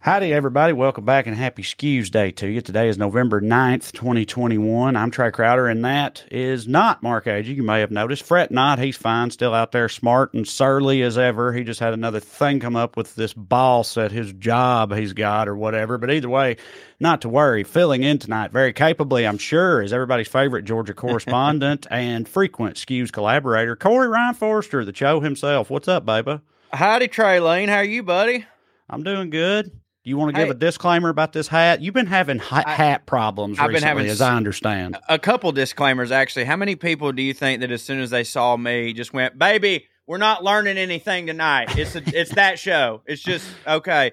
Howdy, everybody. Welcome back and happy Skews Day to you. Today is November 9th, 2021. I'm Trey Crowder, and that is not Mark Agee. You may have noticed. Fret not. He's fine. Still out there, smart and surly as ever. He just had another thing come up with this boss at his job he's got or whatever. But either way, not to worry. Filling in tonight very capably, I'm sure, is everybody's favorite Georgia correspondent and frequent Skews collaborator, Corey Ryan Forrester, the Cho himself. What's up, baby? Howdy, Trey Lane. How are you, buddy? I'm doing good. You want to give a disclaimer about this hat? You've been having hat problems recently, as I understand. A couple disclaimers, actually. How many people do you think that as soon as they saw me just went, baby, we're not learning anything tonight. It's that show. It's just, okay.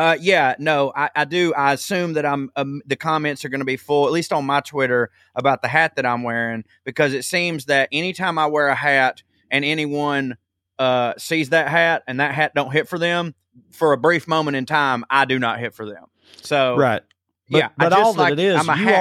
I do. I assume that the comments are going to be full, at least on my Twitter, about the hat that I'm wearing, because it seems that anytime I wear a hat and anyone sees that hat and that hat don't hit for them, for a brief moment in time, I do not hit for them. So right, but all that it is,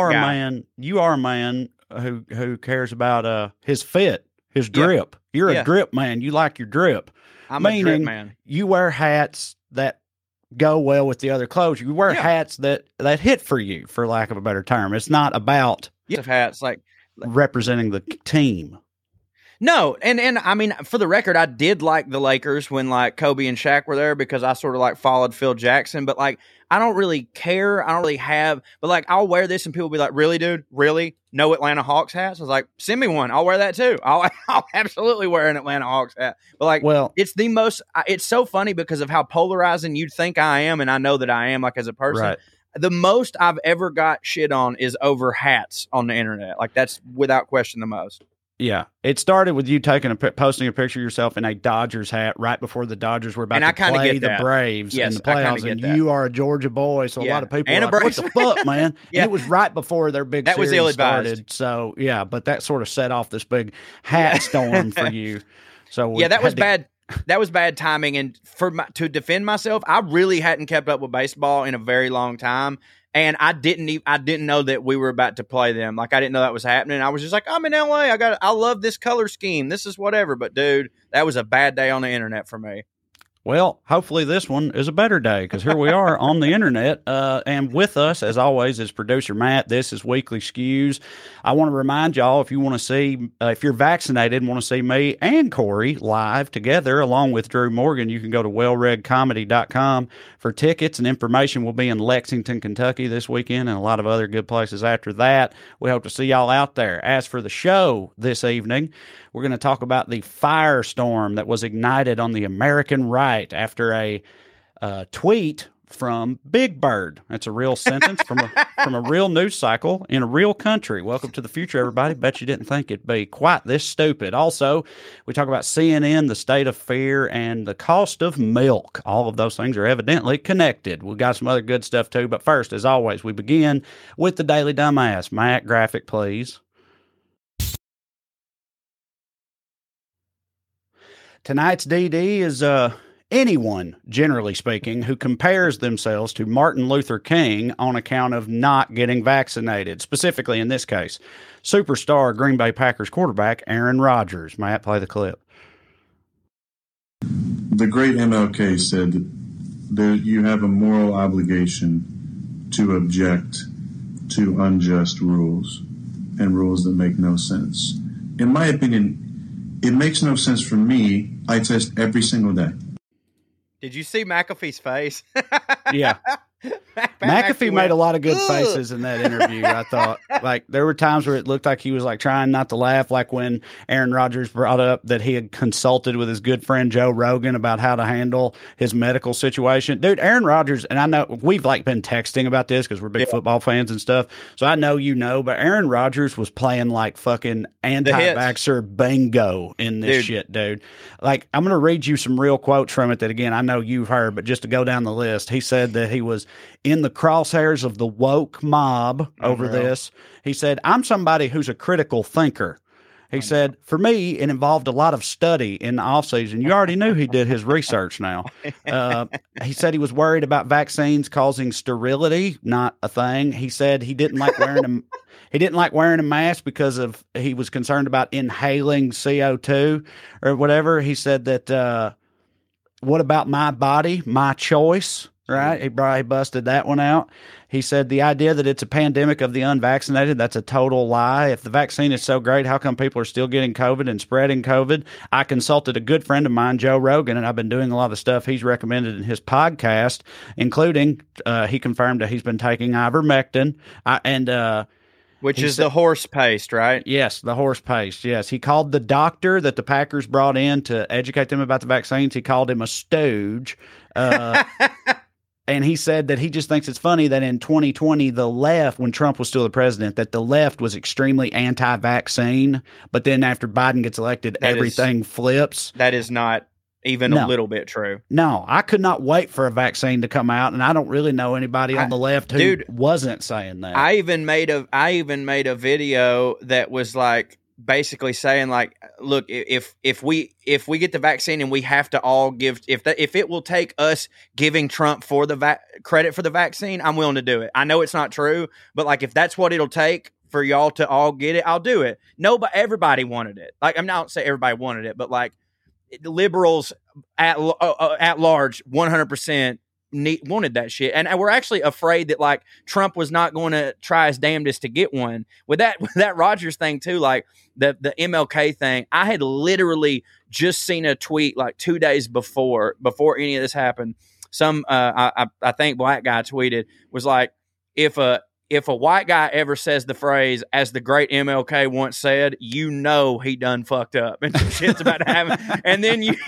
you are a man who cares about his fit, his drip. You're a drip man. You like your drip. I'm a drip man. You wear hats that go well with the other clothes. You wear hats that hit for you, for lack of a better term. It's not about hats like representing the team. No, and I mean, for the record, I did like the Lakers when like Kobe and Shaq were there because I sort of like followed Phil Jackson, but like I don't really care. I don't really have, but like I'll wear this and people will be like, really, dude? Really? No Atlanta Hawks hats? I was like, send me one. I'll wear that too. I'll absolutely wear an Atlanta Hawks hat. But like, it's so funny because of how polarizing you'd think I am, and I know that I am like as a person. Right. The most I've ever got shit on is over hats on the internet. Like that's without question the most. Yeah, it started with you posting a picture of yourself in a Dodgers hat right before the Dodgers were about to play the Braves in the playoffs, and you are a Georgia boy, so a lot of people are like, what the fuck, man? It was right before their big series started, so yeah, but that sort of set off this big hat storm for you. So that was bad. That was bad timing, and to defend myself, I really hadn't kept up with baseball in a very long time. And I didn't know that we were about to play them. Like I didn't know that was happening. I was just like, I'm in LA. I love this color scheme. This is whatever. But dude, that was a bad day on the internet for me. Well, hopefully this one is a better day because here we are on the internet. And with us, as always, is producer Matt. This is Weekly Skews. I want to remind y'all, if you want to see, if you're vaccinated and want to see me and Corey live together along with Drew Morgan, you can go to wellreadcomedy.com for tickets, and information will be in Lexington, Kentucky this weekend and a lot of other good places after that. We hope to see y'all out there. As for the show this evening, we're going to talk about the firestorm that was ignited on the American right after a tweet from Big Bird. That's a real sentence from a real news cycle in a real country. Welcome to the future, everybody. Bet you didn't think it'd be quite this stupid. Also, we talk about CNN, the state of fear, and the cost of milk. All of those things are evidently connected. We've got some other good stuff too. But first, as always, we begin with the Daily Dumbass. Matt, graphic, please. Tonight's DD is anyone, generally speaking, who compares themselves to Martin Luther King on account of not getting vaccinated. Specifically, in this case, superstar Green Bay Packers quarterback Aaron Rodgers. Matt, play the clip. The great MLK said that you have a moral obligation to object to unjust rules and rules that make no sense. In my opinion, it makes no sense for me. I test every single day. Did you see McAfee's face? Yeah. McAfee made a lot of good faces in that interview, I thought. Like, there were times where it looked like he was, like, trying not to laugh, like when Aaron Rodgers brought up that he had consulted with his good friend Joe Rogan about how to handle his medical situation. Dude, Aaron Rodgers, and I know we've, like, been texting about this because we're big football fans and stuff, so I know you know, but Aaron Rodgers was playing, like, fucking anti-vaxxer bingo in this shit, dude. Like, I'm going to read you some real quotes from it that, again, I know you've heard, but just to go down the list, he said that he was in the crosshairs of the woke mob over this. He said, I'm somebody who's a critical thinker. He said, for me, it involved a lot of study in the offseason. You already knew he did his research now. He said he was worried about vaccines causing sterility, not a thing. He said he didn't like wearing a mask because he was concerned about inhaling CO2 or whatever. He said that, what about my body, my choice? right? He busted that one out. He said the idea that it's a pandemic of the unvaccinated, that's a total lie. If the vaccine is so great, how come people are still getting COVID and spreading COVID? I consulted a good friend of mine, Joe Rogan, and I've been doing a lot of the stuff he's recommended in his podcast, including he confirmed that he's been taking ivermectin which is the horse paste, right? Yes, the horse paste. Yes. He called the doctor that the Packers brought in to educate them about the vaccines, he called him a stooge. And he said that he just thinks it's funny that in 2020, the left, when Trump was still the president, that the left was extremely anti-vaccine. But then after Biden gets elected, everything flips. That is not even a little bit true. No, I could not wait for a vaccine to come out, and I don't really know anybody on the left who wasn't saying that. I even made a video that was like basically saying like, look, if we get the vaccine and we have to all give, if it will take us giving Trump for the credit for the vaccine, I'm willing to do it. I know it's not true, but like if that's what it'll take for y'all to all get it, I'll do it. No, but everybody wanted it. Like I'm not saying everybody wanted it, but like the liberals at large, 100%. Wanted that shit, and we're actually afraid that like Trump was not going to try his damnedest to get one with that Rogers thing too, like the MLK thing. I had literally just seen a tweet like 2 days before any of this happened. Some I think black guy tweeted was like, if a white guy ever says the phrase, as the great MLK once said, you know he done fucked up and some shit's about to happen. And then you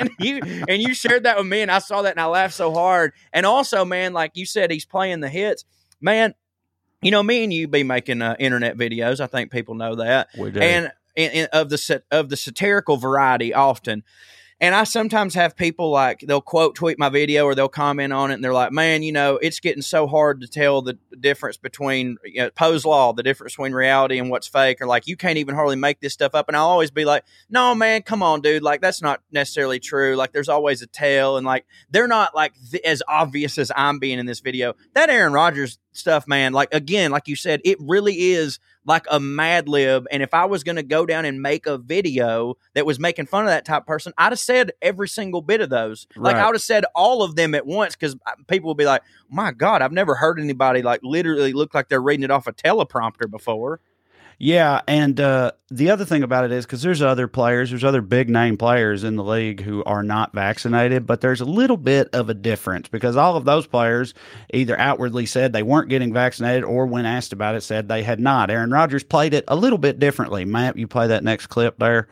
shared that with me, and I saw that and I laughed so hard. And also, man, like you said, he's playing the hits. Man, you know, me and you be making internet videos. I think people know that. We do. And of the satirical variety often. And I sometimes have people like they'll quote tweet my video or they'll comment on it and they're like, man, you know, it's getting so hard to tell the difference between Poe's Law, the difference between reality and what's fake, or like you can't even hardly make this stuff up. And I'll always be like, no, man, come on, dude. Like that's not necessarily true. Like there's always a tale, and like they're not like as obvious as I'm being in this video. That Aaron Rodgers stuff, man, like again, like you said, it really is like a Mad Lib. And if I was going to go down and make a video that was making fun of that type of person, I'd have said every single bit of those. Like I would have said all of them at once, because people would be like, my God, I've never heard anybody like literally look like they're reading it off a teleprompter before. Yeah, and the other thing about it is because there's other big name players in the league who are not vaccinated, but there's a little bit of a difference because all of those players either outwardly said they weren't getting vaccinated or when asked about it said they had not. Aaron Rodgers played it a little bit differently. Matt, you play that next clip there.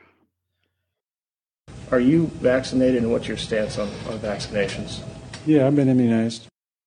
Are you vaccinated, and what's your stance on vaccinations? Yeah, I've been immunized.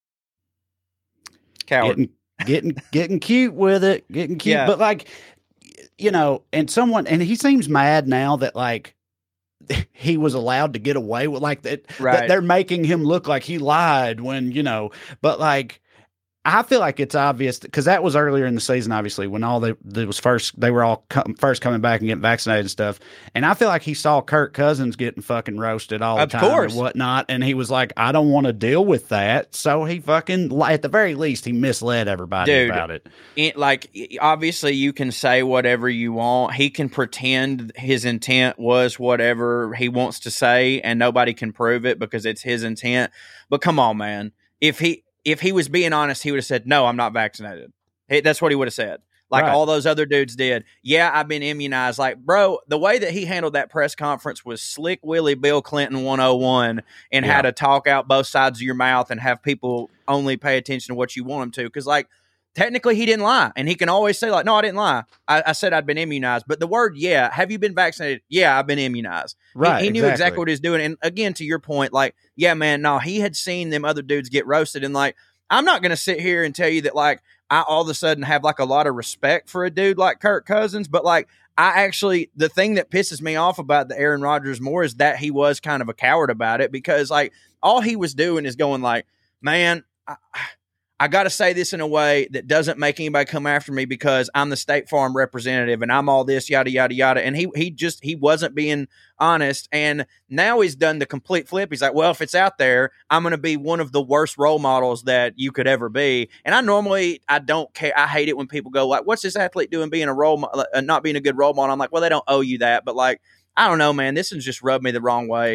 Coward. Getting cute with it, Yeah. But like, you know, and he seems mad now that like he was allowed to get away with like that. Right. That they're making him look like he lied when, you know, but like, I feel like it's obvious because that was earlier in the season, obviously, when they were all first coming back and getting vaccinated and stuff. And I feel like he saw Kirk Cousins getting fucking roasted all the time and whatnot. And he was like, I don't want to deal with that. So he fucking, at the very least, he misled everybody about it. Obviously, you can say whatever you want. He can pretend his intent was whatever he wants to say, and nobody can prove it because it's his intent. But come on, man. If he was being honest, he would have said, no, I'm not vaccinated. That's what he would have said. Like all those other dudes did. Yeah, I've been immunized. Like, bro, the way that he handled that press conference was Slick Willie Bill Clinton 101 and how to talk out both sides of your mouth and have people only pay attention to what you want them to. Because, like, technically he didn't lie. And he can always say, like, no, I didn't lie. I said I'd been immunized. But the word, yeah, have you been vaccinated? Yeah, I've been immunized. He knew exactly what he was doing. And again, to your point, like, yeah, man, no, he had seen them other dudes get roasted. And, like, I'm not going to sit here and tell you that, like, I all of a sudden have, like, a lot of respect for a dude like Kirk Cousins. But, like, the thing that pisses me off about the Aaron Rodgers more is that he was kind of a coward about it because, like, all he was doing is going, like, man, I got to say this in a way that doesn't make anybody come after me because I'm the State Farm representative and I'm all this, yada, yada, yada. And he wasn't being honest. And now he's done the complete flip. He's like, well, if it's out there, I'm going to be one of the worst role models that you could ever be. And I don't care. I hate it when people go like, what's this athlete doing being a role model, not being a good role model? I'm like, well, they don't owe you that. But like, I don't know, man, this has just rubbed me the wrong way.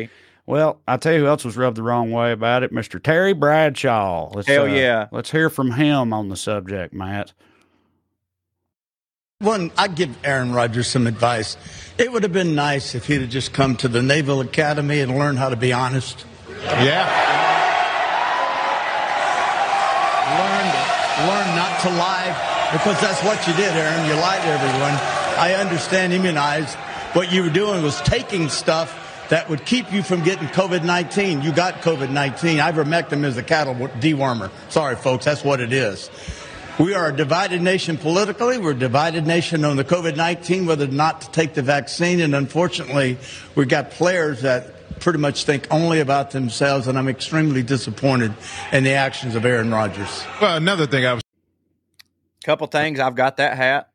Well, I'll tell you who else was rubbed the wrong way about it, Mr. Terry Bradshaw. Hell yeah. Let's hear from him on the subject, Matt. One, I'd give Aaron Rodgers some advice. It would have been nice if he'd have just come to the Naval Academy and learned how to be honest. Yeah. Learn not to lie, because that's what you did, Aaron. You lied to everyone. I understand immunized. What you were doing was taking stuff that would keep you from getting COVID-19. You got COVID-19. Ivermectin is a cattle dewormer. Sorry, folks, that's what it is. We are a divided nation politically. We're a divided nation on the COVID-19, whether or not to take the vaccine. And unfortunately, we've got players that pretty much think only about themselves. And I'm extremely disappointed in the actions of Aaron Rodgers. Well, another thing Couple things. I've got that hat.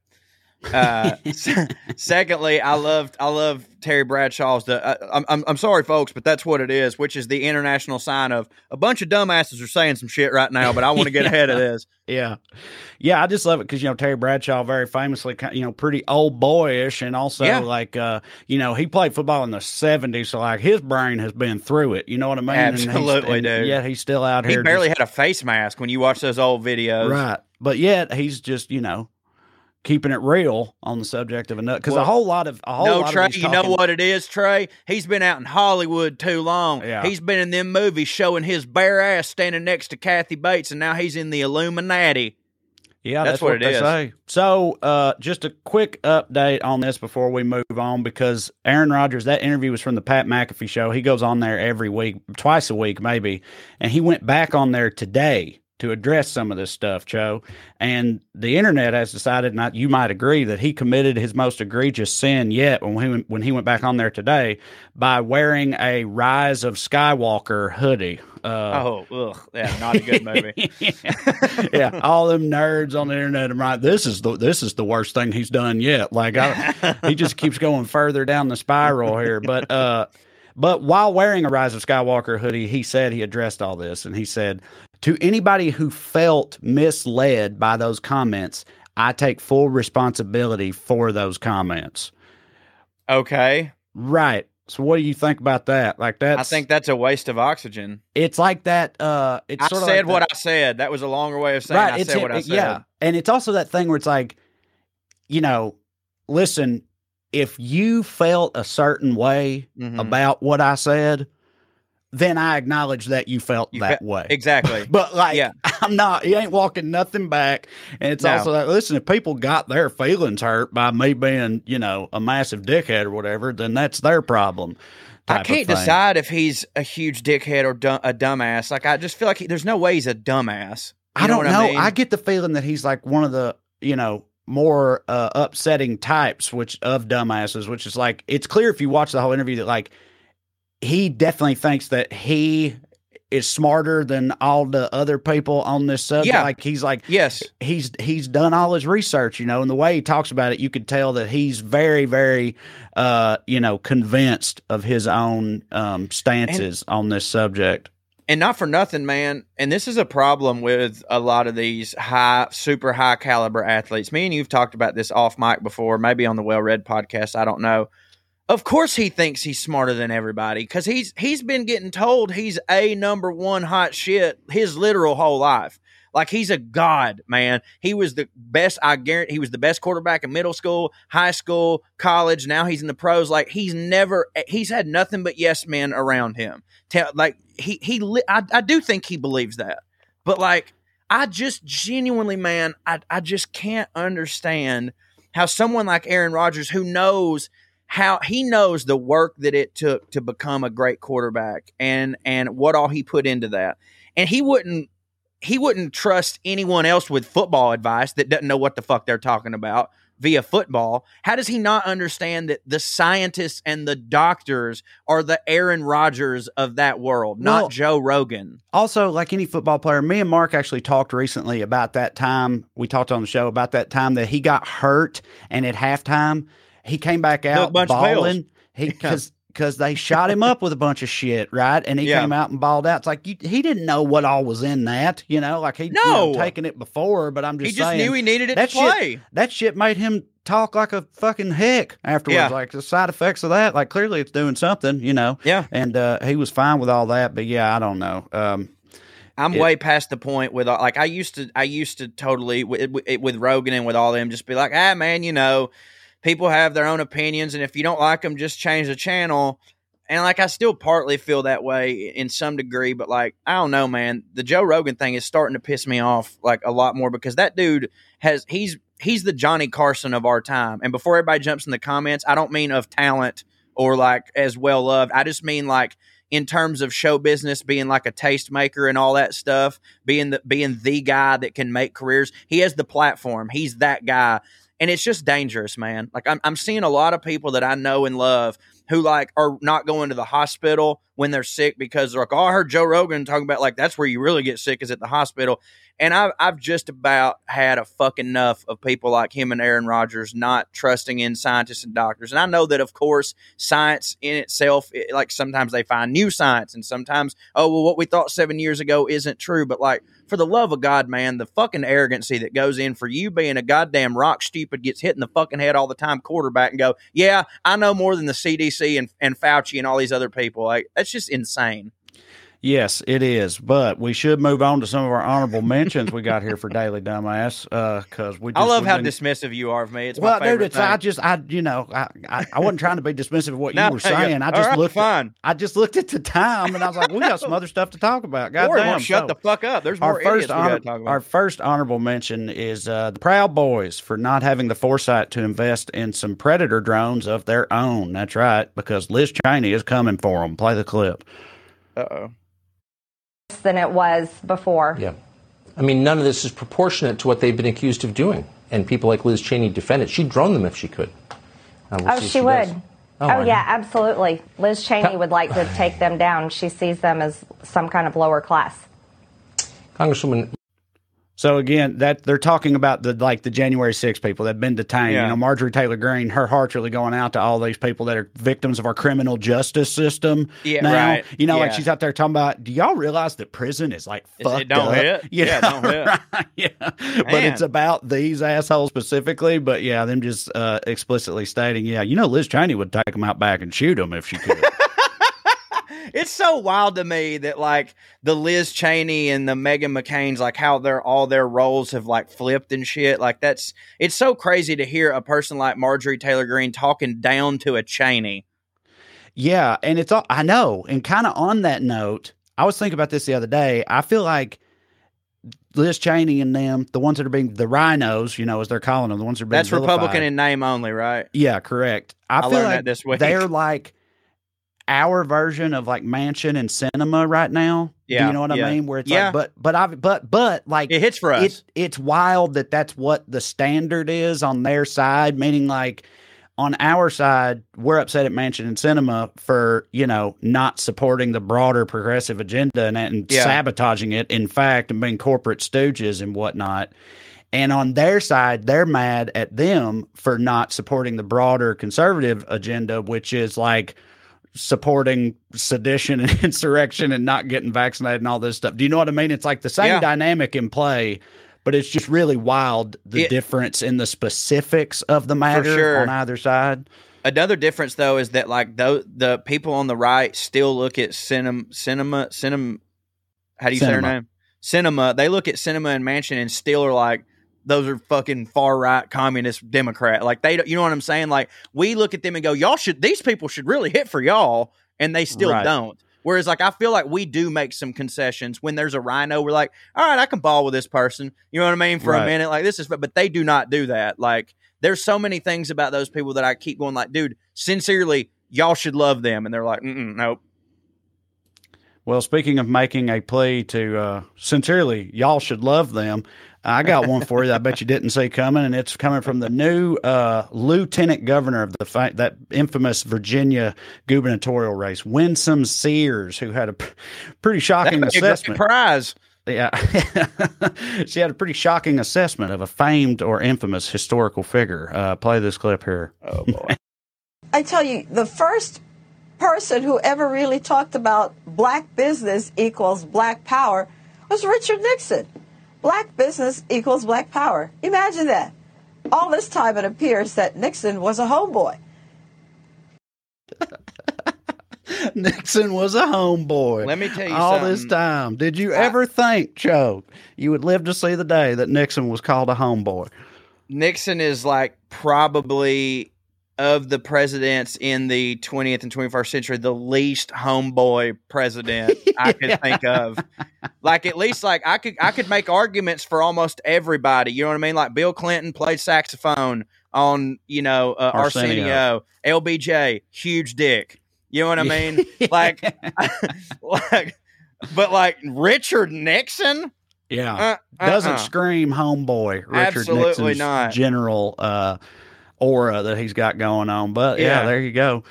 Secondly, I love Terry Bradshaw's. I'm sorry, folks, but that's what it is, which is the international sign of a bunch of dumbasses are saying some shit right now, but I want to get ahead of this. Yeah. I just love it because Terry Bradshaw very famously, pretty old boyish, and also he played football in the '70s, so like his brain has been through it. You know what I mean? Absolutely, dude. Yeah, he's still out here. He barely had a face mask when you watch those old videos, right? But yet he's just keeping it real on the subject of a nut, because a whole lot of Trey, you know what it is, Trey? He's been out in Hollywood too long. Yeah. He's been in them movies showing his bare ass standing next to Kathy Bates, and now he's in the Illuminati. Yeah, that's what they say. So, just a quick update on this before we move on, because Aaron Rodgers, that interview was from the Pat McAfee show. He goes on there every week, twice a week maybe, and he went back on there today to address some of this stuff, Joe. And the internet has decided, and you might agree, that he committed his most egregious sin yet when he went back on there today by wearing a Rise of Skywalker hoodie. Yeah, not a good movie. Yeah, all them nerds on the internet are right. This is the worst thing he's done yet. Like he just keeps going further down the spiral here. But while wearing a Rise of Skywalker hoodie, he said he addressed all this, and he said, "To anybody who felt misled by those comments, I take full responsibility for those comments." Okay. Right. So what do you think about that? I think that's a waste of oxygen. It's like that. I said what I said. That was a longer way of saying I said what I said. Yeah. And it's also that thing where it's like, listen, if you felt a certain way about what I said, then I acknowledge that you felt that way. Exactly. But I'm not, you ain't walking nothing back. And it's also like, listen, if people got their feelings hurt by me being, a massive dickhead or whatever, then that's their problem. I can't decide if he's a huge dickhead or a dumbass. Like, I just feel like there's no way he's a dumbass. I don't know. I mean? I get the feeling that he's like one of the, more upsetting types of dumbasses, which is like, it's clear if you watch the whole interview that like, he definitely thinks that he is smarter than all the other people on this subject. Yeah. Like he's like, yes, he's done all his research, and the way he talks about it, you could tell that he's very, very, convinced of his own stances on this subject. And not for nothing, man. And this is a problem with a lot of these super high caliber athletes. Me and you've talked about this off mic before, maybe on the Well Read podcast. I don't know. Of course he thinks he's smarter than everybody, because he's been getting told he's a number one hot shit his literal whole life. Like, he's a god, man. He was the best, I guarantee. He was the best quarterback in middle school, high school, college. Now he's in the pros. Like, he's had nothing but yes men around him. I do think he believes that. But like, I just genuinely, man, I just can't understand how someone like Aaron Rodgers, who knows the work that it took to become a great quarterback and what all he put into that. And he wouldn't trust anyone else with football advice that doesn't know what the fuck they're talking about via football. How does he not understand that the scientists and the doctors are the Aaron Rodgers of that world, not Joe Rogan? Also, like any football player, me and Mark actually talked recently about that time. We talked on the show about that time that he got hurt, and at halftime, he came back out balling because they shot him up with a bunch of shit, right? And he came out and balled out. It's like he didn't know what all was in that, like he'd taken it before. But I'm just saying, he just knew he needed it to play. That shit made him talk like a fucking hick afterwards. Yeah. Like the side effects of that, like clearly it's doing something, you know. Yeah. And he was fine with all that, but yeah, I don't know. I'm way past the point with like I used to totally with Rogan and with all them just be like, man, you know, people have their own opinions, and if you don't like them, just change the channel. And like I still partly feel that way in some degree, but like I don't know, man. The Joe Rogan thing is starting to piss me off like a lot more because that dude he's the Johnny Carson of our time. And before everybody jumps in the comments, I don't mean of talent or like as well loved. I just mean like in terms of show business, being like a tastemaker and all that stuff, being the guy that can make careers. He has the platform. He's that guy. And it's just dangerous, man. Like I'm seeing a lot of people that I know and love who like are not going to the hospital when they're sick because they're like, oh, I heard Joe Rogan talking about like that's where you really get sick is at the hospital. And I've just about had a fucking enough of people like him and Aaron Rodgers not trusting in scientists and doctors. And I know that, of course, science in itself, like sometimes they find new science and sometimes, oh, well, what we thought 7 years ago isn't true. But like, for the love of God, man, the fucking arrogancy that goes in for you being a goddamn rock stupid, gets hit in the fucking head all the time quarterback and go, yeah, I know more than the CDC and Fauci and all these other people. Like, that's just insane. Yes, it is. But we should move on to some of our honorable mentions we got here for Daily Dumbass. Because I love how dismissive you are of me. It's my favorite dude, I wasn't trying to be dismissive of what you were saying. I just looked at the time and I was like, we got some other stuff to talk about. Goddamn, shut the fuck up. There's more idiots we got to talk about. Our first honorable mention is the Proud Boys for not having the foresight to invest in some Predator drones of their own. That's right, because Liz Cheney is coming for them. Play the clip. Uh-oh. Than it was before. Yeah. I mean, none of this is proportionate to what they've been accused of doing. And people like Liz Cheney defend it. She'd drone them if she could. She would. Yeah, absolutely. Liz Cheney would like to take them down. She sees them as some kind of lower class. Congresswoman. So again, that they're talking about the January 6 people that have been detained. Yeah. You know, Marjorie Taylor Greene, her heart's really going out to all these people that are victims of our criminal justice system. Yeah, now. right. You know, Yeah. like she's out there talking about, do y'all realize that prison is like fucked it don't up? hit. Yeah, it don't hit. Right, yeah. But it's about these assholes specifically. But yeah, them just explicitly stating, yeah, you know, Liz Cheney would take them out back and shoot them if she could. It's so wild to me that like the Liz Cheney and the Meghan McCain's, like how all their roles have like flipped and shit. Like it's so crazy to hear a person like Marjorie Taylor Greene talking down to a Cheney. Yeah. And it's all, I know. And kind of on that note, I was thinking about this the other day. I feel like Liz Cheney and them, the ones that are being the rhinos, you know, as they're calling them, the ones that are being That's vilified. Republican in name only, right? Yeah, correct. I feel learned like that this week. They're like our version of like Manchin and Cinema right now. Yeah, do you know what I mean? Where it's like, but like it hits for us. It's wild that that's what the standard is on their side. Meaning, like on our side, we're upset at Manchin and Cinema for not supporting the broader progressive agenda and sabotaging it. In fact, and being corporate stooges and whatnot. And on their side, they're mad at them for not supporting the broader conservative agenda, which is like supporting sedition and insurrection and not getting vaccinated and all this stuff. Do you know what I mean? It's like the same dynamic in play, but it's just really wild, the difference in the specifics of the matter on either side. Another difference, though, is that like the people on the right still look at cinema. How do you say her name? Cinema. They look at Cinema and Manchin and still are like, those are fucking far right communist Democrat. Like you know what I'm saying? Like we look at them and go, these people should really hit for y'all, and they still don't. Whereas like I feel like we do make some concessions when there's a rhino. We're like, all right, I can ball with this person. You know what I mean? For a minute, like this is, but they do not do that. Like there's so many things about those people that I keep going like, dude, sincerely, y'all should love them, and they're like, nope. Well, speaking of making a plea to sincerely, y'all should love them. I got one for you that I bet you didn't see coming, and it's coming from the new lieutenant governor of that infamous Virginia gubernatorial race, Winsome Sears, who had a pretty shocking assessment. Prize. Yeah. She had a pretty shocking assessment of a famed or infamous historical figure. Play this clip here. Oh, boy. I tell you, the first person who ever really talked about black business equals black power was Richard Nixon. Black business equals black power. Imagine that. all this time it appears that Nixon was a homeboy. Nixon was a homeboy. Let me tell you all something. this time. Did you ever think, Choke, you would live to see the day that Nixon was called a homeboy? Nixon is like probably of the presidents in the 20th and 21st century, the least homeboy president I could think of. Like, at least like I could make arguments for almost everybody. You know what I mean? Like Bill Clinton played saxophone on, Arsenio. LBJ, huge dick. You know what I mean? But like Richard Nixon? Yeah. Doesn't scream homeboy. Richard Absolutely Nixon's not. general aura that he's got going on. But yeah, there you go.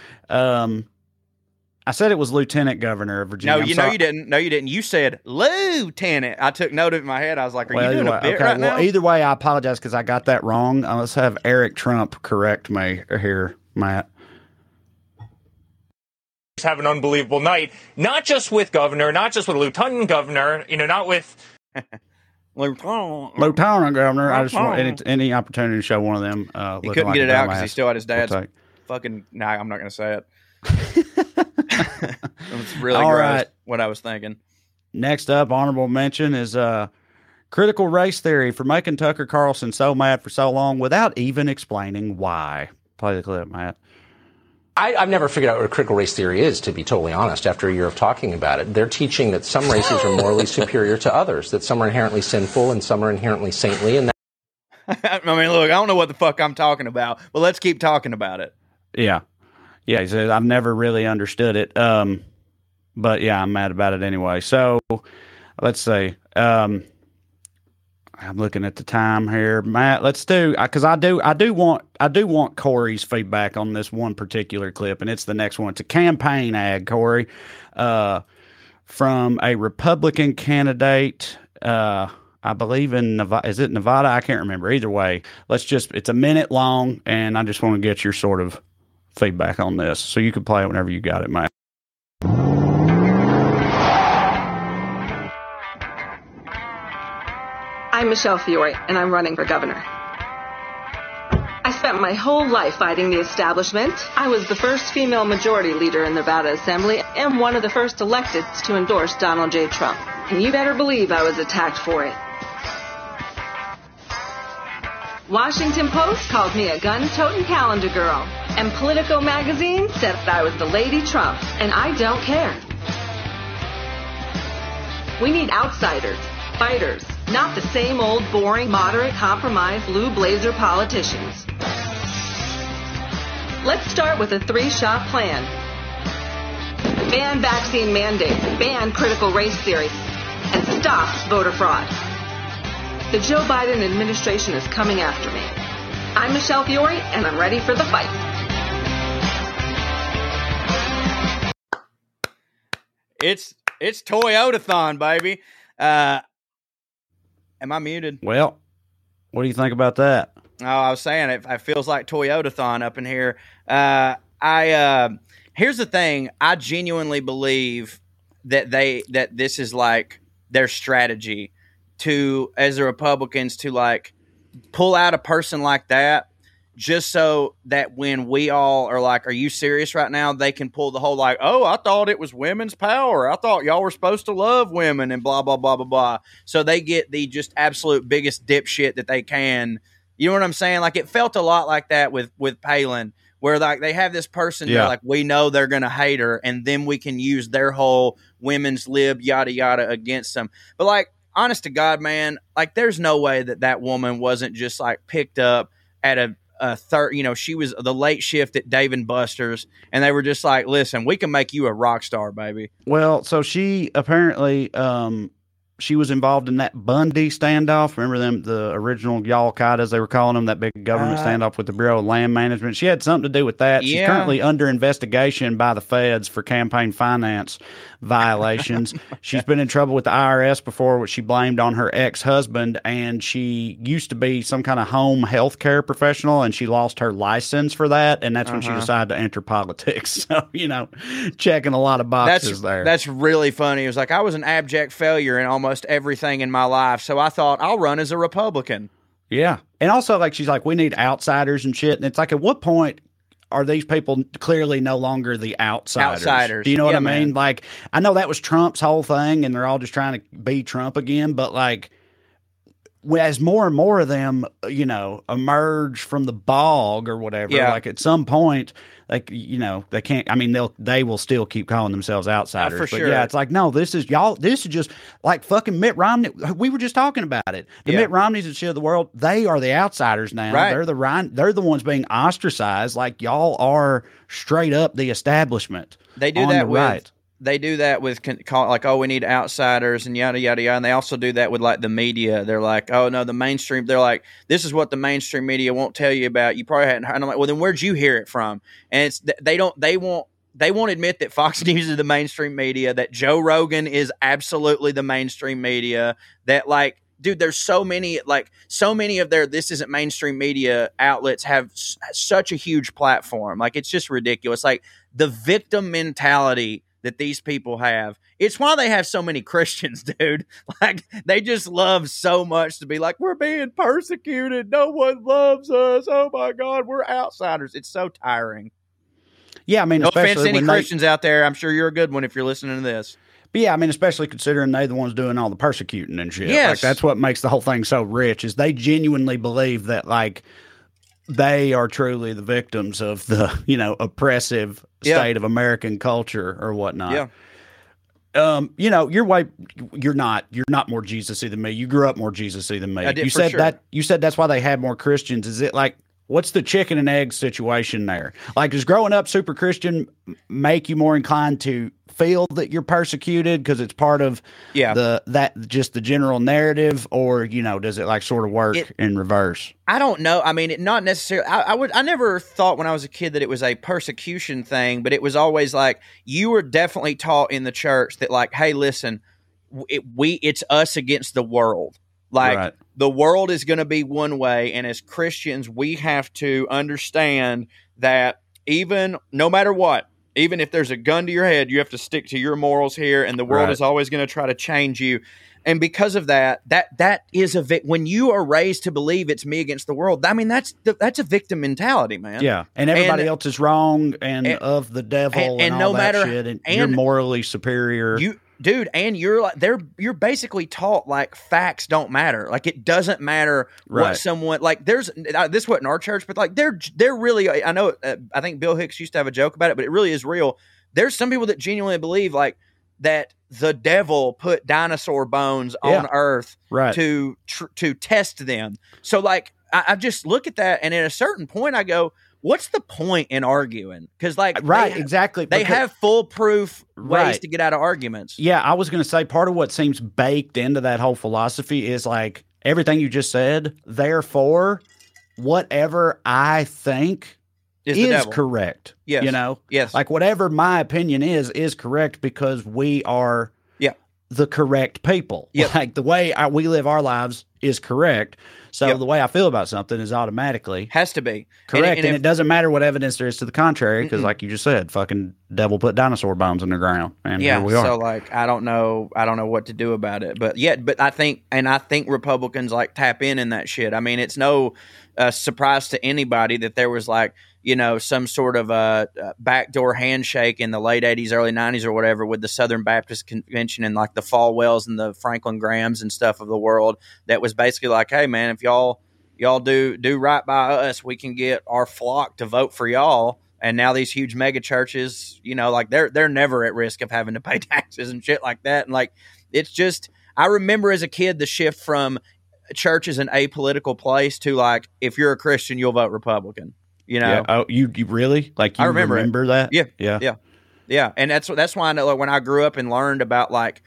I said it was Lieutenant Governor of Virginia. No, you didn't. No, you didn't. You said Lieutenant. I took note of it in my head. I was like, are you doing a bit right now? Either way, I apologize because I got that wrong. Let's have Eric Trump correct me here, Matt. Have an unbelievable night, not just with governor, not just with lieutenant governor, not with lieutenant governor. I just want any opportunity to show one of them. He couldn't get it out because he still had his dad's fucking. Nah, I'm not going to say it. It's really gross. Right. What I was thinking. Next up, honorable mention is critical race theory for making Tucker Carlson so mad for so long without even explaining why. Play the clip, Matt. I've never figured out what a critical race theory is, to be totally honest, after a year of talking about it. They're teaching that some races are morally superior to others, that some are inherently sinful and some are inherently saintly. And I mean, look, I don't know what the fuck I'm talking about, but let's keep talking about it. Yeah. Yeah, he said, I've never really understood it. But yeah, I'm mad about it anyway. So let's see. I'm looking at the time here, Matt. Let's do, because I do want Corey's feedback on this one particular clip, and it's the next one. It's a campaign ad, Corey, from a Republican candidate. I believe in Nevada. Is it Nevada? I can't remember. Either way, it's a minute long, and I just want to get your sort of feedback on this. So you can play it whenever you got it, Matt. I'm Michelle Fiore, and I'm running for governor. I spent my whole life fighting the establishment. I was the first female majority leader in the Nevada Assembly and one of the first elected to endorse Donald J. Trump. And you better believe I was attacked for it. Washington Post called me a gun-toting calendar girl. And Politico magazine said I was the Lady Trump. And I don't care. We need outsiders, fighters, not the same old, boring, moderate, compromise, blue blazer politicians. Let's start with a 3-shot plan. Ban vaccine mandates, ban critical race theory, and stop voter fraud. The Joe Biden administration is coming after me. I'm Michelle Fiore, and I'm ready for the fight. It's Toyota-thon, baby. Am I muted? Well, what do you think about that? Oh, I was saying it feels like Toyota-thon up in here. Here's the thing. I genuinely believe that this is like their strategy as the Republicans to like pull out a person like that, just so that when we all are like, are you serious right now? They can pull the whole like, oh, I thought it was women's power. I thought y'all were supposed to love women and blah, blah, blah, blah, blah. So they get the just absolute biggest dipshit that they can. You know what I'm saying? Like it felt a lot like that with Palin, where like they have this person that like we know they're going to hate her, and then we can use their whole women's lib yada yada against them. But like, honest to God, man, like there's no way that woman wasn't just like picked up at a third, she was the late shift at Dave & Buster's, and they were just like, listen, we can make you a rock star, baby. Well, so she apparently, she was involved in that Bundy standoff. Remember the original Al-Qaeda, they were calling them, that big government standoff with the Bureau of Land Management. She had something to do with that. She's currently under investigation by the feds for campaign finance violations. She's been in trouble with the IRS before, which she blamed on her ex-husband, and she used to be some kind of home health care professional, and she lost her license for that, and that's when she decided to enter politics. So, checking a lot of boxes there. That's really funny. It was like, I was an abject failure in almost everything in my life, so I thought I'll run as a Republican. Yeah. And also, like, she's like, we need outsiders and shit. And it's like, at what point are these people clearly no longer the outsiders? Do you know what I mean? Man. Like, I know that was Trump's whole thing, and they're all just trying to be Trump again. But, like, as more and more of them, you know, emerge from the bog or whatever, like, at some point, like, you know, they can't, I mean, they will still keep calling themselves outsiders. For but sure. yeah, it's like, no, this is just like fucking Mitt Romney. We were just talking about it. The Mitt Romneys and shit of the world, they are the outsiders now. Right. They're the ones being ostracized. Like, y'all are straight up the establishment. They do that with they do that with like, oh, we need outsiders and yada yada yada. And they also do that with like the media. They're like, oh no, the mainstream. They're like, this is what the mainstream media won't tell you about. You probably hadn't heard. And I'm like, well, then where'd you hear it from? And it's they won't admit that Fox News is the mainstream media, that Joe Rogan is absolutely the mainstream media, that, like, dude, there's so many of their this isn't mainstream media outlets have such a huge platform. Like, it's just ridiculous. Like, the victim mentality that these people have. It's why they have so many Christians, dude. Like, they just love so much to be like, we're being persecuted. No one loves us. Oh my God, we're outsiders. It's so tiring. Yeah, I mean, no especially offense to any when Christians out there. I'm sure you're a good one if you're listening to this. But yeah, I mean, especially considering they're the ones doing all the persecuting and shit. Yes. Like, that's what makes the whole thing so rich, is they genuinely believe that, like, they are truly the victims of the, you know, oppressive state of American culture or whatnot. Yeah. You know, you're not more Jesus-y than me. You grew up more Jesus-y than me. I did, you for said sure. that. You said that's why they had more Christians. Is it like, what's the chicken and egg situation there? Like, does growing up super Christian make you more inclined to feel that you're persecuted because it's part of the general narrative, or, you know, does it like sort of work in reverse? I don't know. I mean, it not necessarily. I never thought when I was a kid that it was a persecution thing, but it was always like, you were definitely taught in the church that, like, hey, listen, it's us against the world. Like, the world is going to be one way, and as Christians, we have to understand that even no matter what, even if there's a gun to your head, you have to stick to your morals here, and the world is always going to try to change you. And because of that is when you are raised to believe it's me against the world, I mean, that's a victim mentality, man. Yeah, and everybody else is wrong and of the devil and all no that matter, shit, and you're morally superior. Dude, and you're like, you're basically taught, like, facts don't matter. Like, it doesn't matter what someone, like, there's this wasn't our church, but, like, they're really, I know, I think Bill Hicks used to have a joke about it, but it really is real. There's some people that genuinely believe, like, that the devil put dinosaur bones on Earth to test them. So, like, I just look at that, and at a certain point, I go, what's the point in arguing? Because, like, exactly. They have foolproof ways to get out of arguments. Yeah, I was going to say, part of what seems baked into that whole philosophy is, like, everything you just said. Therefore, whatever I think is correct. Yes. You know? Yes. Like, whatever my opinion is correct because we are the correct people. Yep. Like, the way we live our lives is correct. So the way I feel about something is automatically has to be correct, and it doesn't matter what evidence there is to the contrary, because, like you just said, fucking devil put dinosaur bones in the ground, and here we are. So, like, I don't know what to do about it, but I think Republicans, like, tap in that shit. I mean, it's no surprise to anybody that there was, like, you know, some sort of a backdoor handshake in the late 80s, early 90s or whatever with the Southern Baptist Convention and, like, the Falwells and the Franklin Grahams and stuff of the world, that was basically like, hey, man, if y'all do right by us, we can get our flock to vote for y'all. And now these huge mega churches, you know, like, they're never at risk of having to pay taxes and shit like that. And, like, it's just, I remember as a kid the shift from church is an apolitical place to, like, if you're a Christian, you'll vote Republican. You know? Yeah. Oh, you really? Like, you remember that? Yeah. And that's why I know, like, when I grew up and learned about, like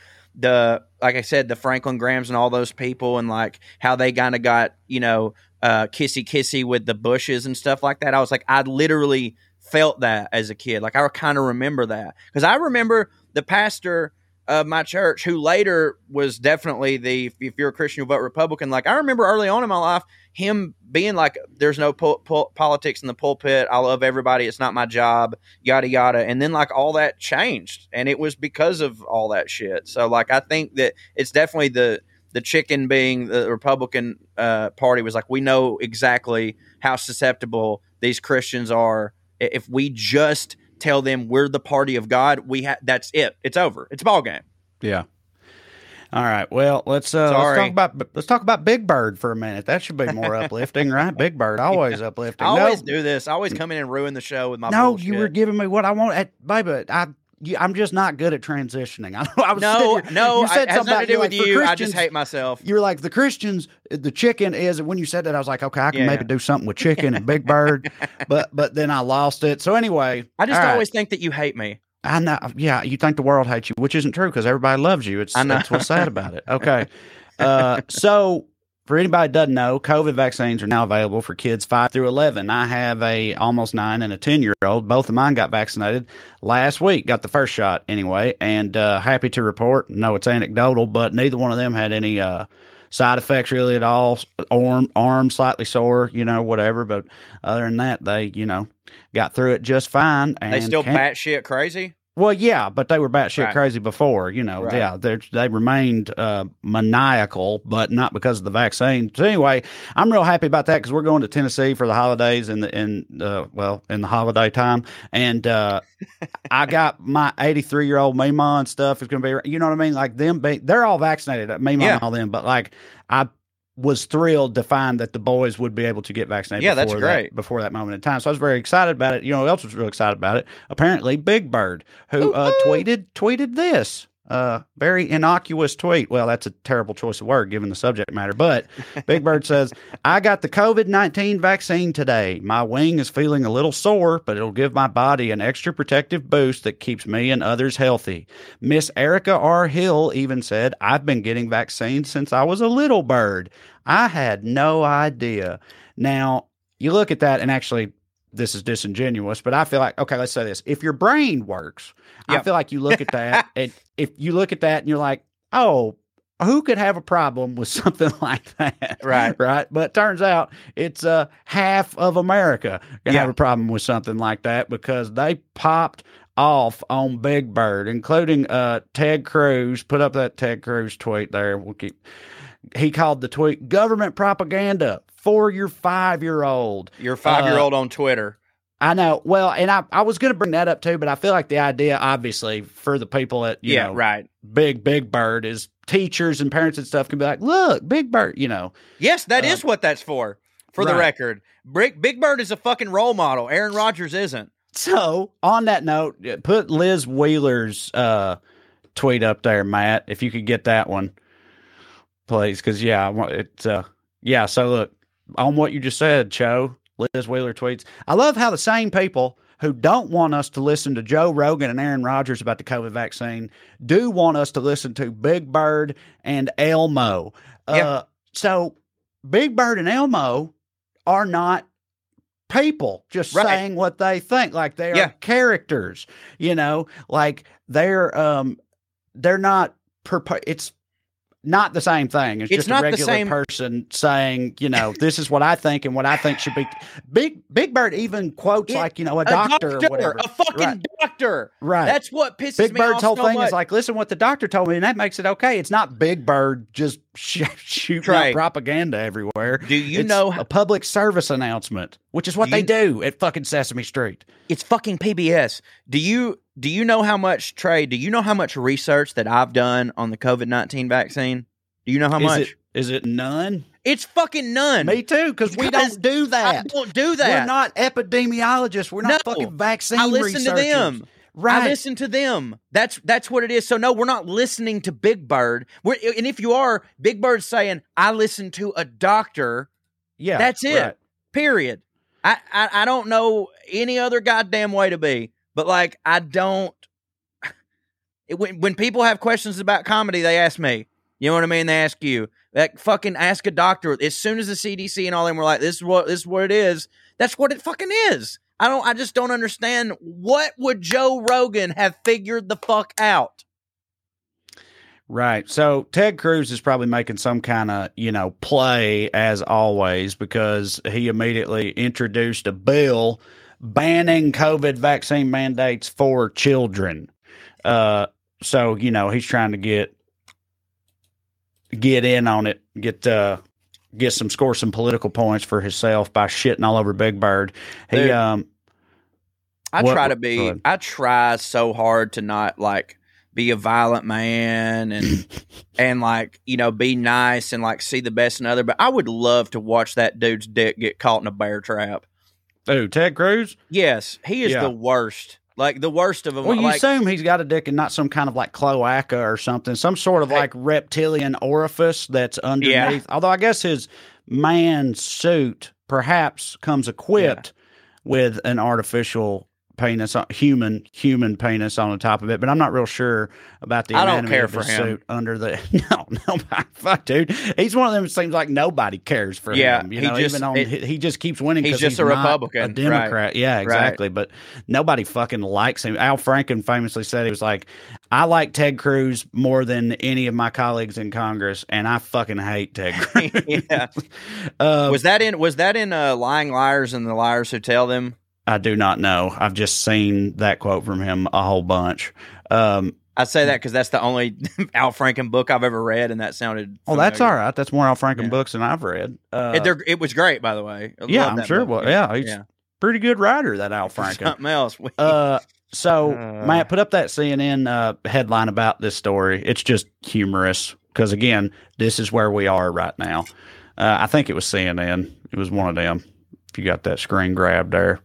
I said, the Franklin Grahams and all those people, and, like, how they kind of got, you know, kissy with the Bushes and stuff like that. I was like, I literally felt that as a kid. Like, I kind of remember that, because I remember the pastor of my church, who later was definitely if you're a Christian, you'll vote Republican. Like, I remember early on in my life, him being like, there's no politics in the pulpit. I love everybody. It's not my job, yada, yada. And then, like, all that changed, and it was because of all that shit. So, like, I think that it's definitely the the chicken being the Republican Party was like, we know exactly how susceptible these Christians are. If we just tell them we're the party of God, that's it. It's over. It's a ball game. Yeah. All right. Well, let's talk about Big Bird for a minute. That should be more uplifting, right? Big Bird, always uplifting. I always do this. I always come in and ruin the show with my bullshit. You were giving me what I want, baby. I'm just not good at transitioning. You said something about to do with you. I just hate myself. You're like, the Christians, the chicken is. When you said that, I was like, okay, I can maybe do something with chicken and Big Bird, but then I lost it. So anyway, I just always think that you hate me. I know. Yeah, you think the world hates you, which isn't true because everybody loves you. That's what's sad about it. Okay. So for anybody that doesn't know, COVID vaccines are now available for kids 5 through 11. I have a almost 9 and a 10-year-old. Both of mine got vaccinated last week, got the first shot anyway, and happy to report, no, it's anecdotal, but neither one of them had any side effects really at all. Arm slightly sore, whatever. But other than that, they, got through it just fine. And they still batshit crazy? Well, yeah, but they were batshit crazy before, Right. Yeah, they remained maniacal, but not because of the vaccine. So anyway, I'm real happy about that because we're going to Tennessee for the holidays in the holiday time, and I got my 83-year-old Mima and stuff is going to be, you know what I mean? Like they're all vaccinated, Mima and all them, but like I was thrilled to find that the boys would be able to get vaccinated. Yeah, that's great. Before that moment in time. So I was very excited about it. You know who else was really excited about it? Apparently Big Bird, who tweeted this. Very innocuous tweet. Well, that's a terrible choice of word given the subject matter. But Big Bird says, I got the COVID-19 vaccine today. My wing is feeling a little sore, but it'll give my body an extra protective boost that keeps me and others healthy. Miss Erica R. Hill even said, I've been getting vaccines since I was a little bird. I had no idea. Now, you look at that and actually, this is disingenuous, but I feel like, okay, let's say this. If your brain works, I feel like you look at that, and if you look at that and you're like, oh, who could have a problem with something like that? Right. Right. But it turns out it's half of America can have a problem with something like that because they popped off on Big Bird, including Ted Cruz. Put up that Ted Cruz tweet there. He called the tweet government propaganda for your 5-year-old. Your 5-year-old on Twitter. I know. Well, and I was going to bring that up too, but I feel like the idea, obviously, for the people at, Big Bird is teachers and parents and stuff can be like, look, Big Bird, Yes, that is what that's for the record. Big Bird is a fucking role model. Aaron Rodgers isn't. So, on that note, put Liz Wheeler's tweet up there, Matt, if you could get that one, please. Because, so look, on what you just said, Cho, Liz Wheeler tweets, I love how the same people who don't want us to listen to Joe Rogan and Aaron Rodgers about the COVID vaccine do want us to listen to Big Bird and Elmo. So Big Bird and Elmo are not people just saying what they think. Like they are characters, like they're not, it's not the same thing. It's just a regular person saying, this is what I think and what I think should be. Big Bird even quotes a doctor or whatever. A fucking doctor. Right. That's what pisses Big me Bird's off whole so thing much. is like, listen what the doctor told me, and that makes it okay. It's not Big Bird just shooting out propaganda everywhere. Do you know a public service announcement, which is what they do at fucking Sesame Street. It's fucking PBS. Do you know how much, Trey, do you know how much research that I've done on the COVID-19 vaccine? Do you know how much? Is it none? It's fucking none. Me too, because we don't do that. I don't do that. We're not epidemiologists. We're not fucking vaccine researchers. I listen to them. Right. I listen to them. That's what it is. So no, we're not listening to Big Bird. And if you are, Big Bird's saying, I listen to a doctor. Yeah. That's it. Right. Period. I don't know any other goddamn way to be. But like, I don't. When people have questions about comedy, they ask me. You know what I mean? They ask you. Like, fucking ask a doctor. As soon as the CDC and all them were like, this is what it is. That's what it fucking is. I just don't understand. What would Joe Rogan have figured the fuck out? Right. So Ted Cruz is probably making some kind of, play as always, because he immediately introduced a bill banning COVID vaccine mandates for children. So, he's trying to get get in on it, score some political points for himself by shitting all over Big Bird. He I try so hard to not like be a violent man and and like, you know, be nice and like see the best in other, but I would love to watch that dude's dick get caught in a bear trap. Ooh, Ted Cruz? Yes, he is the worst. Like the worst of them. Well, you assume he's got a dick and not some kind of like cloaca or something, some sort of like reptilian orifice that's underneath. Yeah. Although I guess his man suit perhaps comes equipped with an artificial penis, human penis on the top of it, but I'm not real sure about the anatomy of his suit under the. No, fuck, dude. He's one of them. It seems like nobody cares for him. You know, he just keeps winning. He's just a Republican, a Democrat. Right. Yeah, exactly. Right. But nobody fucking likes him. Al Franken famously said he was like, "I like Ted Cruz more than any of my colleagues in Congress, and I fucking hate Ted Cruz." Yeah. Was that in Lying Liars and the Liars Who Tell Them? I do not know. I've just seen that quote from him a whole bunch. I say that because that's the only Al Franken book I've ever read, and that sounded familiar. That's all right. That's more Al Franken books than I've read. It was great, by the way. I'm sure it was. Yeah, he's a pretty good writer, that Al Franken. Something else. Matt, put up that CNN headline about this story. It's just humorous because, again, this is where we are right now. I think it was CNN. It was one of them. If you got that screen grab there.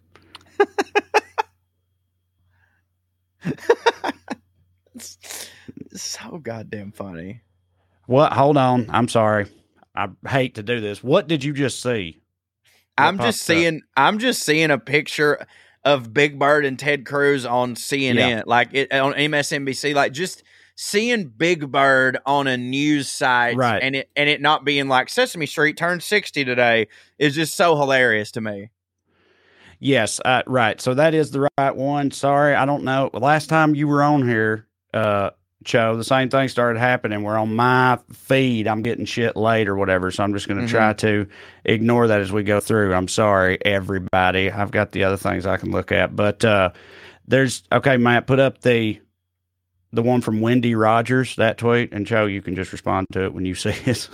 It's so goddamn funny. What? Hold on. I'm sorry. I hate to do this. What did you just see? I'm just seeing a picture of Big Bird and Ted Cruz on CNN, like it on MSNBC, like just seeing Big Bird on a news site, right? And it not being like Sesame Street turned 60 today is just so hilarious to me. Yes, right. So that is the right one. Sorry, I don't know. Last time you were on here, Cho, the same thing started happening. We're on my feed. I'm getting shit late or whatever, so I'm just going to try to ignore that as we go through. I'm sorry, everybody. I've got the other things I can look at. But Matt, put up the one from Wendy Rogers, that tweet, and Cho, you can just respond to it when you see it.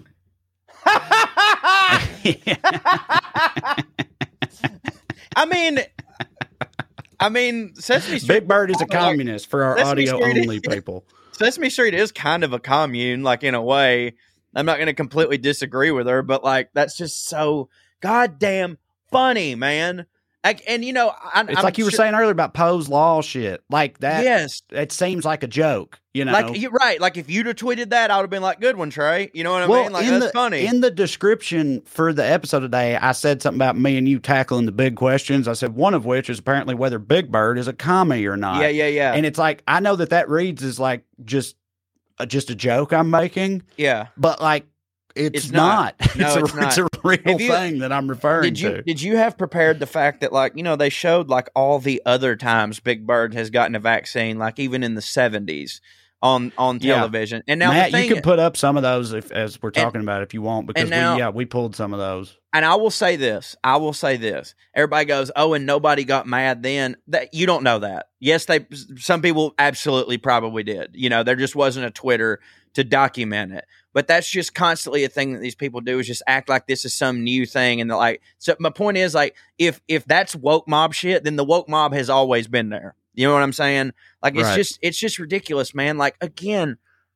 I mean, Sesame Street. Big Bird is a communist for our audio-only people. Sesame Street is kind of a commune, like in a way. I'm not going to completely disagree with her, but like that's just so goddamn funny, man. Like, and you know, it's like you were saying earlier about Poe's Law shit, like that. Yes, it seems like a joke. You know, like you're right. Like if you'd have tweeted that, I would have been like, "Good one, Trey." You know what I mean? Like that's funny. In the description for the episode today, I said something about me and you tackling the big questions. I said one of which is apparently whether Big Bird is a commie or not. Yeah. And it's like I know that reads as like just a joke I'm making. Yeah, but like. It's not. No, it's a real thing that I'm referring to. Did you have prepared the fact that, like, you know, they showed like all the other times Big Bird has gotten a vaccine, like even in the 70s on television. And now, Matt, you can put up some of those as we're talking about if you want, because we pulled some of those. And I will say this. Everybody goes, "Oh, and nobody got mad then." That you don't know that. Yes, some people absolutely probably did. You know, there just wasn't a Twitter to document it. But that's just constantly a thing that these people do, is just act like this is some new thing. And like, so my point is, like, if that's woke mob shit, then the woke mob has always been there. You know what I'm saying? Like, it's just ridiculous, man. Like, again,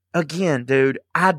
dude,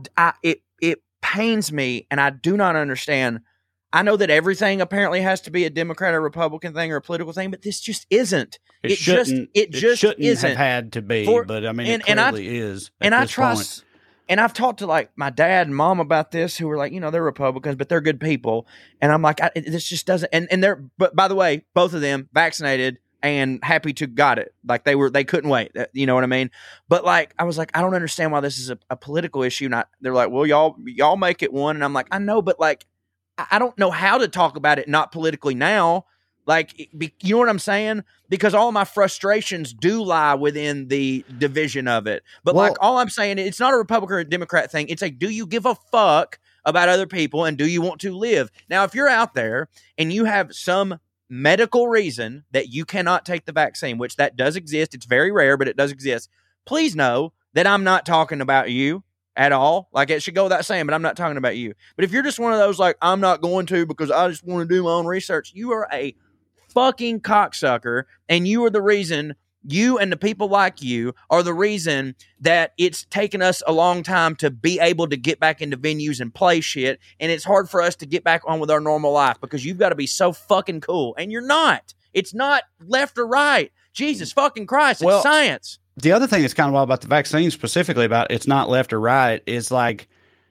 it pains me, and I do not understand. I know that everything apparently has to be a Democrat or Republican thing or a political thing, but this just isn't. It shouldn't isn't have had to be, but I mean, it clearly is. And I trust. And I've talked to like my dad and mom about this, who were like, you know, they're Republicans, but they're good people. And I'm like, this just doesn't. And but by the way, both of them vaccinated and happy to got it. Like they couldn't wait. You know what I mean? But like, I was like, I don't understand why this is a political issue. They're like, well, y'all make it one. And I'm like, I know, but like, I don't know how to talk about it not politically now. Like, you know what I'm saying? Because all of my frustrations do lie within the division of it. But like, all I'm saying, it's not a Republican or a Democrat thing. It's like, do you give a fuck about other people, and do you want to live? Now, if you're out there and you have some medical reason that you cannot take the vaccine, which that does exist, it's very rare, but it does exist. Please know that I'm not talking about you. at all. Like, it should go without saying, but I'm not talking about you. But if you're just one of those, like, I'm not going to because I just want to do my own research, you are a fucking cocksucker, and you are the reason, you and the people like you are the reason that it's taken us a long time to be able to get back into venues and play shit, and it's hard for us to get back on with our normal life because you've got to be so fucking cool, and you're not. It's not left or right. Jesus fucking Christ, it's science. The other thing that's kind of wild about the vaccine, specifically about it's not left or right, is like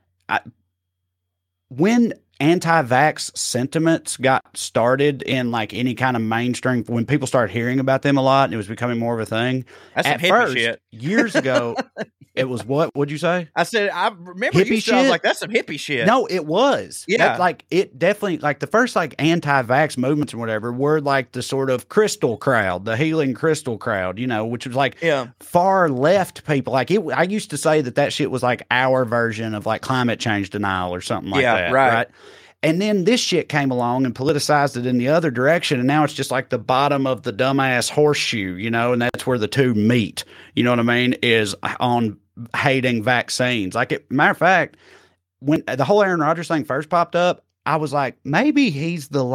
when anti-vax sentiments got started in like any kind of mainstream, when people started hearing about them a lot and it was becoming more of a thing. That's some hippie shit. Years ago, it was what? What'd you say? I said, I remember hippie shit? I was like, that's some hippie shit. No, it was. Yeah. Like, it definitely, like, the first, like, anti-vax movements and whatever were, like, the sort of crystal crowd, the healing crystal crowd, you know, which was, like, far left people. Like, I used to say that shit was, like, our version of, like, climate change denial or something like that. Right. And then this shit came along and politicized it in the other direction, and now it's just like the bottom of the dumbass horseshoe, you know, and that's where the two meet, you know what I mean, is on hating vaccines. Like, matter of fact, when the whole Aaron Rodgers thing first popped up, I was like, maybe he's the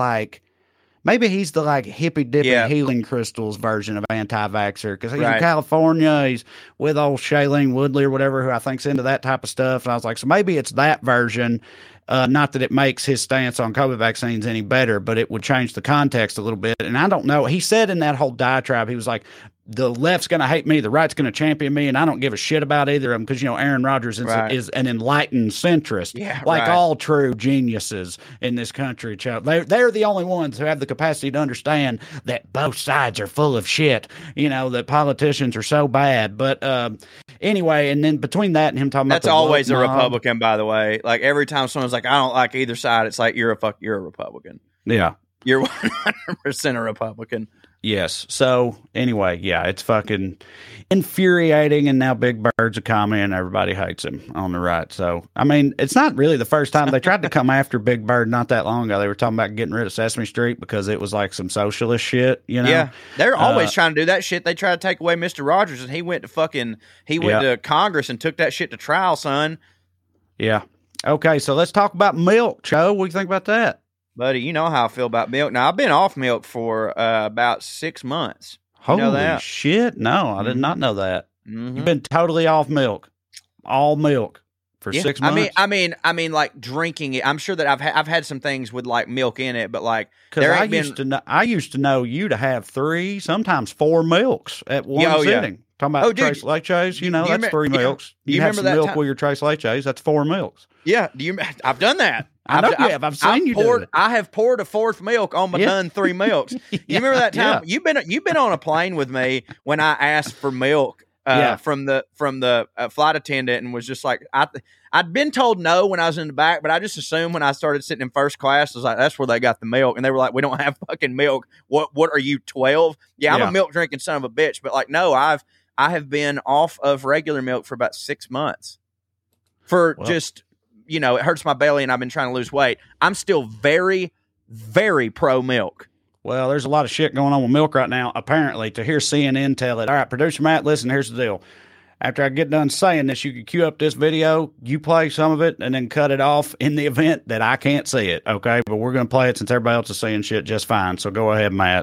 hippy dippy healing crystals version of anti-vaxxer, because he's in California, he's with old Shailene Woodley or whatever, who I think's into that type of stuff. And I was like, so maybe it's that version. Not that it makes his stance on COVID vaccines any better, but it would change the context a little bit. And I don't know. He said in that whole diatribe, he was like, the left's going to hate me, the right's going to champion me, and I don't give a shit about either of them because, you know, Aaron Rodgers is an enlightened centrist, all true geniuses in this country. They're the only ones who have the capacity to understand that both sides are full of shit, you know, that politicians are so bad. But anyway, and then between that and him talking that's about always a Republican, by the way. Like, every time someone's like, I don't like either side, it's like, you're a Republican. Yeah. You're 100% a Republican. Yes. So anyway, yeah, it's fucking infuriating, and now Big Bird's a commie and everybody hates him on the right. So, I mean, it's not really the first time. They tried to come after Big Bird not that long ago. They were talking about getting rid of Sesame Street because it was like some socialist shit, you know? Yeah. They're always trying to do that shit. They tried to take away Mr. Rogers, and he went to Congress and took that shit to trial, son. Yeah. Okay, so let's talk about milk, Joe. What do you think about that? Buddy, you know how I feel about milk. Now, I've been off milk for about 6 months. Holy shit. No, I did not know that. Mm-hmm. You've been totally off milk. All milk for 6 months? I mean, like, drinking it. I'm sure that I've had some things with, like, milk in it, but, like, there ain't I used to know you to have 3, sometimes 4 milks at one sitting. Yeah. Talking about Tres Leches, you know, that's 3 milks. You have some milk with your Tres Leches, that's 4 milks. Yeah, I've done that. I know you have. I've seen you do it. I have poured a 4th milk on my done 3 milks. You remember that time? Yeah. You've been on a plane with me when I asked for milk from the flight attendant, and was just like, I'd been told no when I was in the back, but I just assumed when I started sitting in first class, I was like, that's where they got the milk, and they were like, we don't have fucking milk. What are you, 12? Yeah, I'm a milk drinking son of a bitch, but like, no, I have been off of regular milk for about 6 months just. You know, it hurts my belly and I've been trying to lose weight. I'm still very, very pro milk. Well, there's a lot of shit going on with milk right now, apparently, to hear CNN tell it. All right, producer Matt, listen, here's the deal. After I get done saying this, you can cue up this video, you play some of it, and then cut it off in the event that I can't see it, okay? But we're going to play it since everybody else is seeing shit just fine. So go ahead, Matt.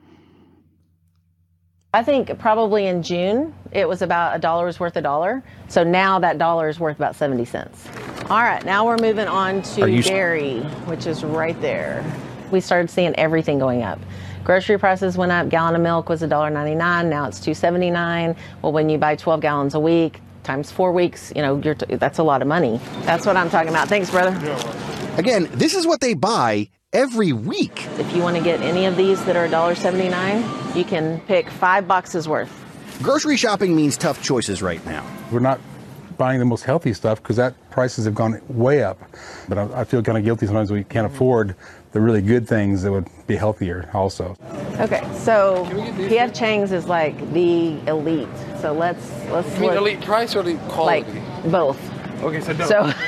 I think probably in June, it was about $1 was worth $1. So now that $1 is worth about 70 cents. All right, now we're moving on to dairy, which is right there. We started seeing everything going up. Grocery prices went up. Gallon of milk was $1.99. Now it's $2.79. Well, when you buy 12 gallons a week times 4 weeks, you know, that's a lot of money. That's what I'm talking about. Thanks, brother. Again, this is what they buy every week. If you want to get any of these that are $1.79, you can pick 5 boxes worth. Grocery shopping means tough choices right now. We're not buying the most healthy stuff because that prices have gone way up. But I feel kind of guilty sometimes we can't afford the really good things that would be healthier also. Okay, so P.F. Chang's is like the elite. So let's you mean elite price or elite quality? Like both. Okay, so no.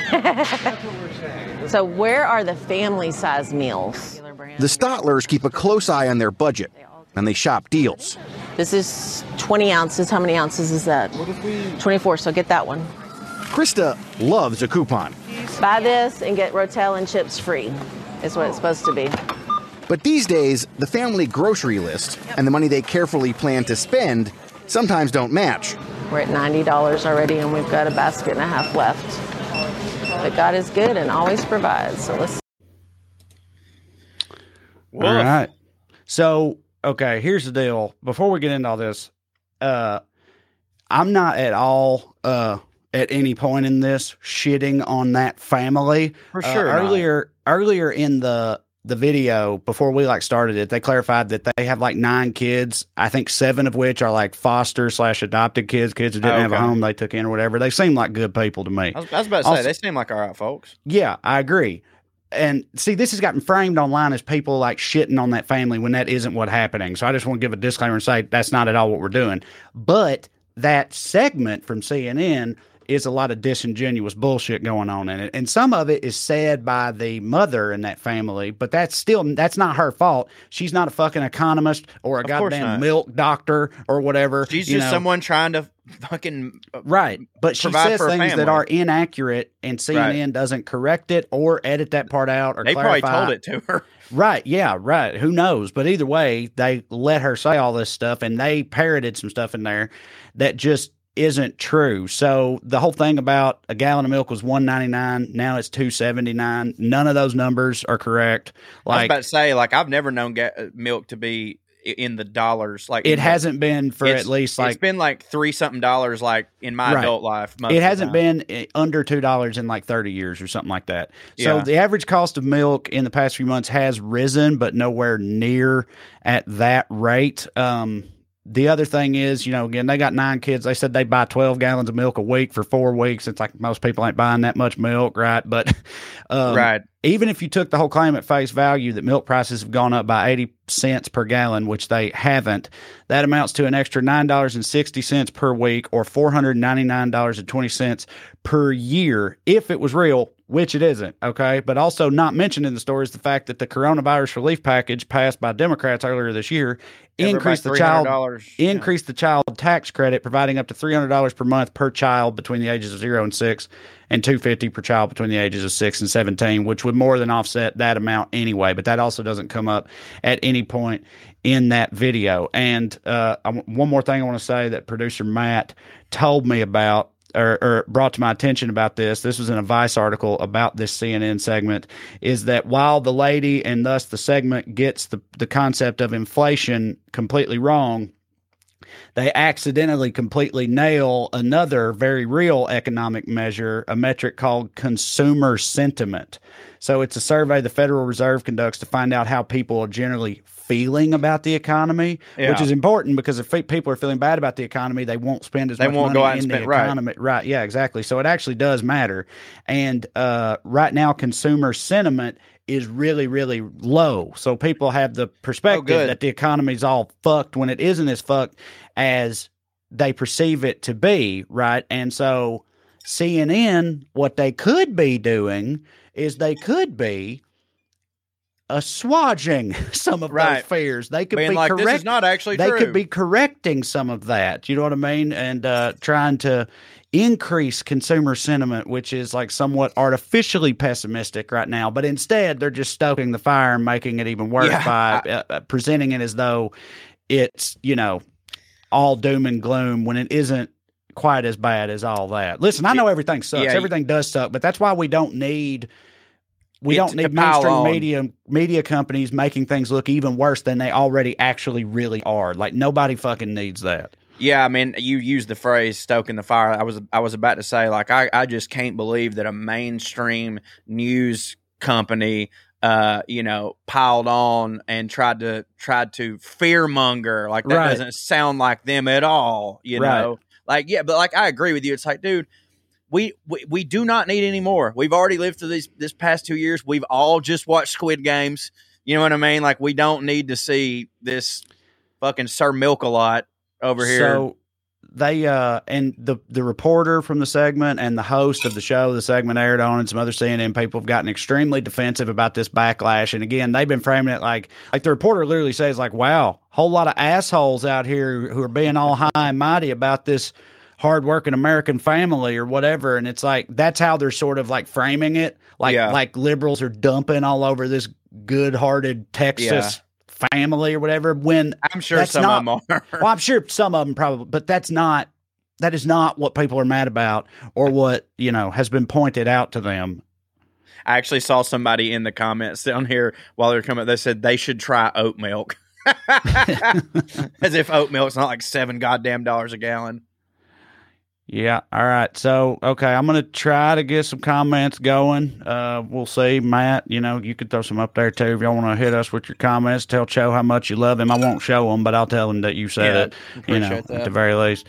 So where are the family-size meals? The Stotlers keep a close eye on their budget, and they shop deals. This is 20 ounces. How many ounces is that? 24, so get that one. Krista loves a coupon. Buy this and get Rotel and chips free, is what it's supposed to be. But these days, the family grocery list and the money they carefully plan to spend sometimes don't match. We're at $90 already, and we've got a basket and a half left. But God is good and always provides. So let's. All right. So, okay, here's the deal. Before we get into all this, I'm not at all at any point in this shitting on that family. For sure. Earlier in the video, before we started it, they clarified that they have 9 kids. I think 7 of which are foster/adopted kids who didn't have a home they took in or whatever. They seem like good people to me. I was about to say, they seem like all right folks. Yeah, I agree. And see, this has gotten framed online as people shitting on that family when that isn't what's happening. So I just want to give a disclaimer and say that's not at all what we're doing. But that segment from CNN is a lot of disingenuous bullshit going on in it. And some of it is said by the mother in that family, but that's not her fault. She's not a fucking economist or a goddamn milk doctor or whatever. She's just someone trying to fucking right. But she says things that are inaccurate, and CNN doesn't correct it or edit that part out or clarify. They probably told it to her. Right, yeah, right. Who knows? But either way, they let her say all this stuff, and they parroted some stuff in there that just isn't true. So the whole thing about a gallon of milk was $1.99, now it's $2.79. None of those numbers are correct. I was about to say, I've never known milk to be in the dollars. It hasn't been for at least it's been $3 something in my adult life. It hasn't been under $2 in 30 years or something like that. So the average cost of milk in the past few months has risen, but nowhere near at that rate. The other thing is, again, they got 9 kids. They said they buy 12 gallons of milk a week for 4 weeks. It's most people ain't buying that much milk, right? But even if you took the whole claim at face value that milk prices have gone up by 80 cents per gallon, which they haven't, that amounts to an extra $9.60 per week or $499.20 per year if it was real, which it isn't, okay? But also not mentioned in the story is the fact that the coronavirus relief package passed by Democrats earlier this year increased the child tax credit, providing up to $300 per month per child between the ages of 0 and 6, and $250 per child between the ages of 6 and 17, which would more than offset that amount anyway. But that also doesn't come up at any point in that video. And one more thing I want to say that producer Matt told me about, or brought to my attention about this was in a Vice article about this CNN segment, is that while the lady and thus the segment gets the concept of inflation completely wrong, they accidentally completely nail another very real economic measure, a metric called consumer sentiment. So it's a survey the Federal Reserve conducts to find out how people are generally feeling about the economy, which is important because if people are feeling bad about the economy, they won't spend as much money in the economy. Right. Yeah, exactly. So it actually does matter. And right now, consumer sentiment is really, really low. So people have the perspective that the economy's all fucked when it isn't as fucked as they perceive it to be, right? And so CNN, what they could be doing is they could be assuaging some of those fears. They could be correct. This is not actually true. They could be correcting some of that. You know what I mean? And trying to increase consumer sentiment, which is somewhat artificially pessimistic right now. But instead, they're just stoking the fire and making it even worse by presenting it as though it's, all doom and gloom when it isn't quite as bad as all that. Listen, I know everything sucks. Everything does suck, but that's why we don't need mainstream media companies making things look even worse than they already actually really are. Nobody fucking needs that. Yeah, I mean, you used the phrase "stoking the fire." I was about to say, I just can't believe that a mainstream news company, piled on and tried to fearmonger. That doesn't sound like them at all. You know, but I agree with you. It's dude. We do not need any more. We've already lived through this past 2 years. We've all just watched Squid Games. You know what I mean? We don't need to see this fucking Sir Milk-a-Lot over here. So they and the reporter from the segment and the host of the show the segment aired on, and some other CNN people have gotten extremely defensive about this backlash. And again, they've been framing it like the reporter literally says wow, whole lot of assholes out here who are being all high and mighty about this hardworking American family or whatever. And it's like, that's how they're sort of like framing it. Like liberals are dumping all over this good-hearted Texas family or whatever. When I'm sure some of them are. Well, I'm sure some of them probably, but that is not what people are mad about or what, has been pointed out to them. I actually saw somebody in the comments down here while they were coming. They said they should try oat milk. As if oat milk's not like $7 goddamn a gallon. Yeah. All right. So, okay, I'm going to try to get some comments going. We'll see. Matt, you could throw some up there too if y'all want to hit us with your comments. Tell Cho how much you love him. I won't show him, but I'll tell him that you said it, that. At the very least.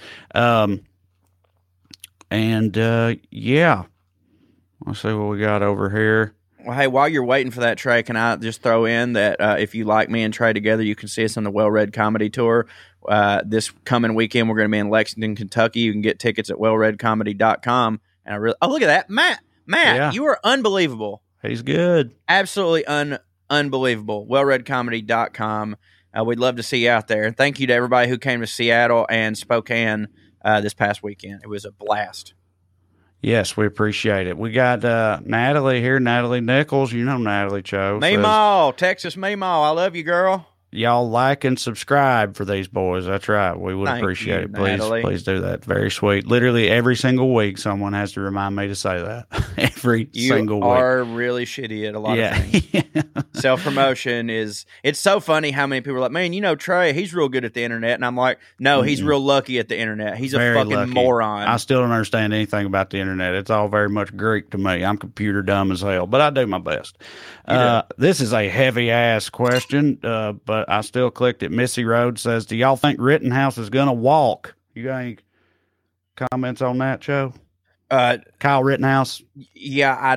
Let's see what we got over here. Well, hey, while you're waiting for that, Trey, can I just throw in that if you like me and Trey together, you can see us on the Well-Read Comedy Tour. This coming weekend, we're going to be in Lexington, Kentucky. You can get tickets at wellreadcomedy.com. And look at that. Matt, you are unbelievable. He's good. Absolutely unbelievable. Wellreadcomedy.com. We'd love to see you out there. And thank you to everybody who came to Seattle and Spokane this past weekend. It was a blast. Yes, we appreciate it. We got Natalie here, Natalie Nichols. You know Natalie Cho. Meemaw, Texas Meemaw. I love you, girl. Y'all like and subscribe for these boys. That's right. We would appreciate it. Please do that. Very sweet. Literally every single week, someone has to remind me to say that. Every single week. You are really shitty at a lot of things. Self-promotion it's so funny how many people are like, man, Trey, he's real good at the internet. And I'm like, no, he's real lucky at the internet. He's very a fucking lucky. Moron. I still don't understand anything about the internet. It's all very much Greek to me. I'm computer dumb as hell, but I do my best. This is a heavy-ass question, but I still clicked it. Missy Rhodes says, do y'all think Rittenhouse is going to walk? You got any comments on that, Joe? Kyle Rittenhouse? Yeah,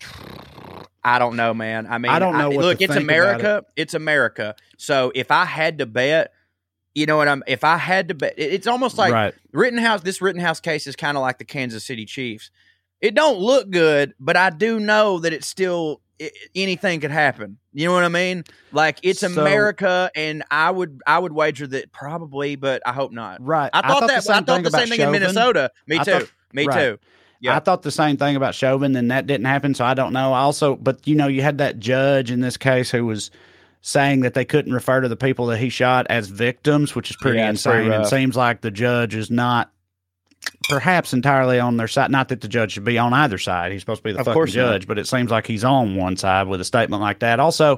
I don't know, man. I mean, I don't know what look, to it's think America. about it. It's America. So if I had to bet, if I had to bet, it's almost like this Rittenhouse case is kind of like the Kansas City Chiefs. It don't look good, but I do know that it's still anything could happen. You know what I mean? Like it's America, and I would wager that probably, but I hope not. Right. I thought the same thing in Minnesota. Me too. Yeah. I thought the same thing about Chauvin, and that didn't happen. So I don't know. Also, but you had that judge in this case who was saying that they couldn't refer to the people that he shot as victims, which is pretty insane. It seems like the judge is not perhaps entirely on their side. Not that the judge should be on either side. He's supposed to be the fucking judge, but it seems like he's on one side with a statement like that. Also,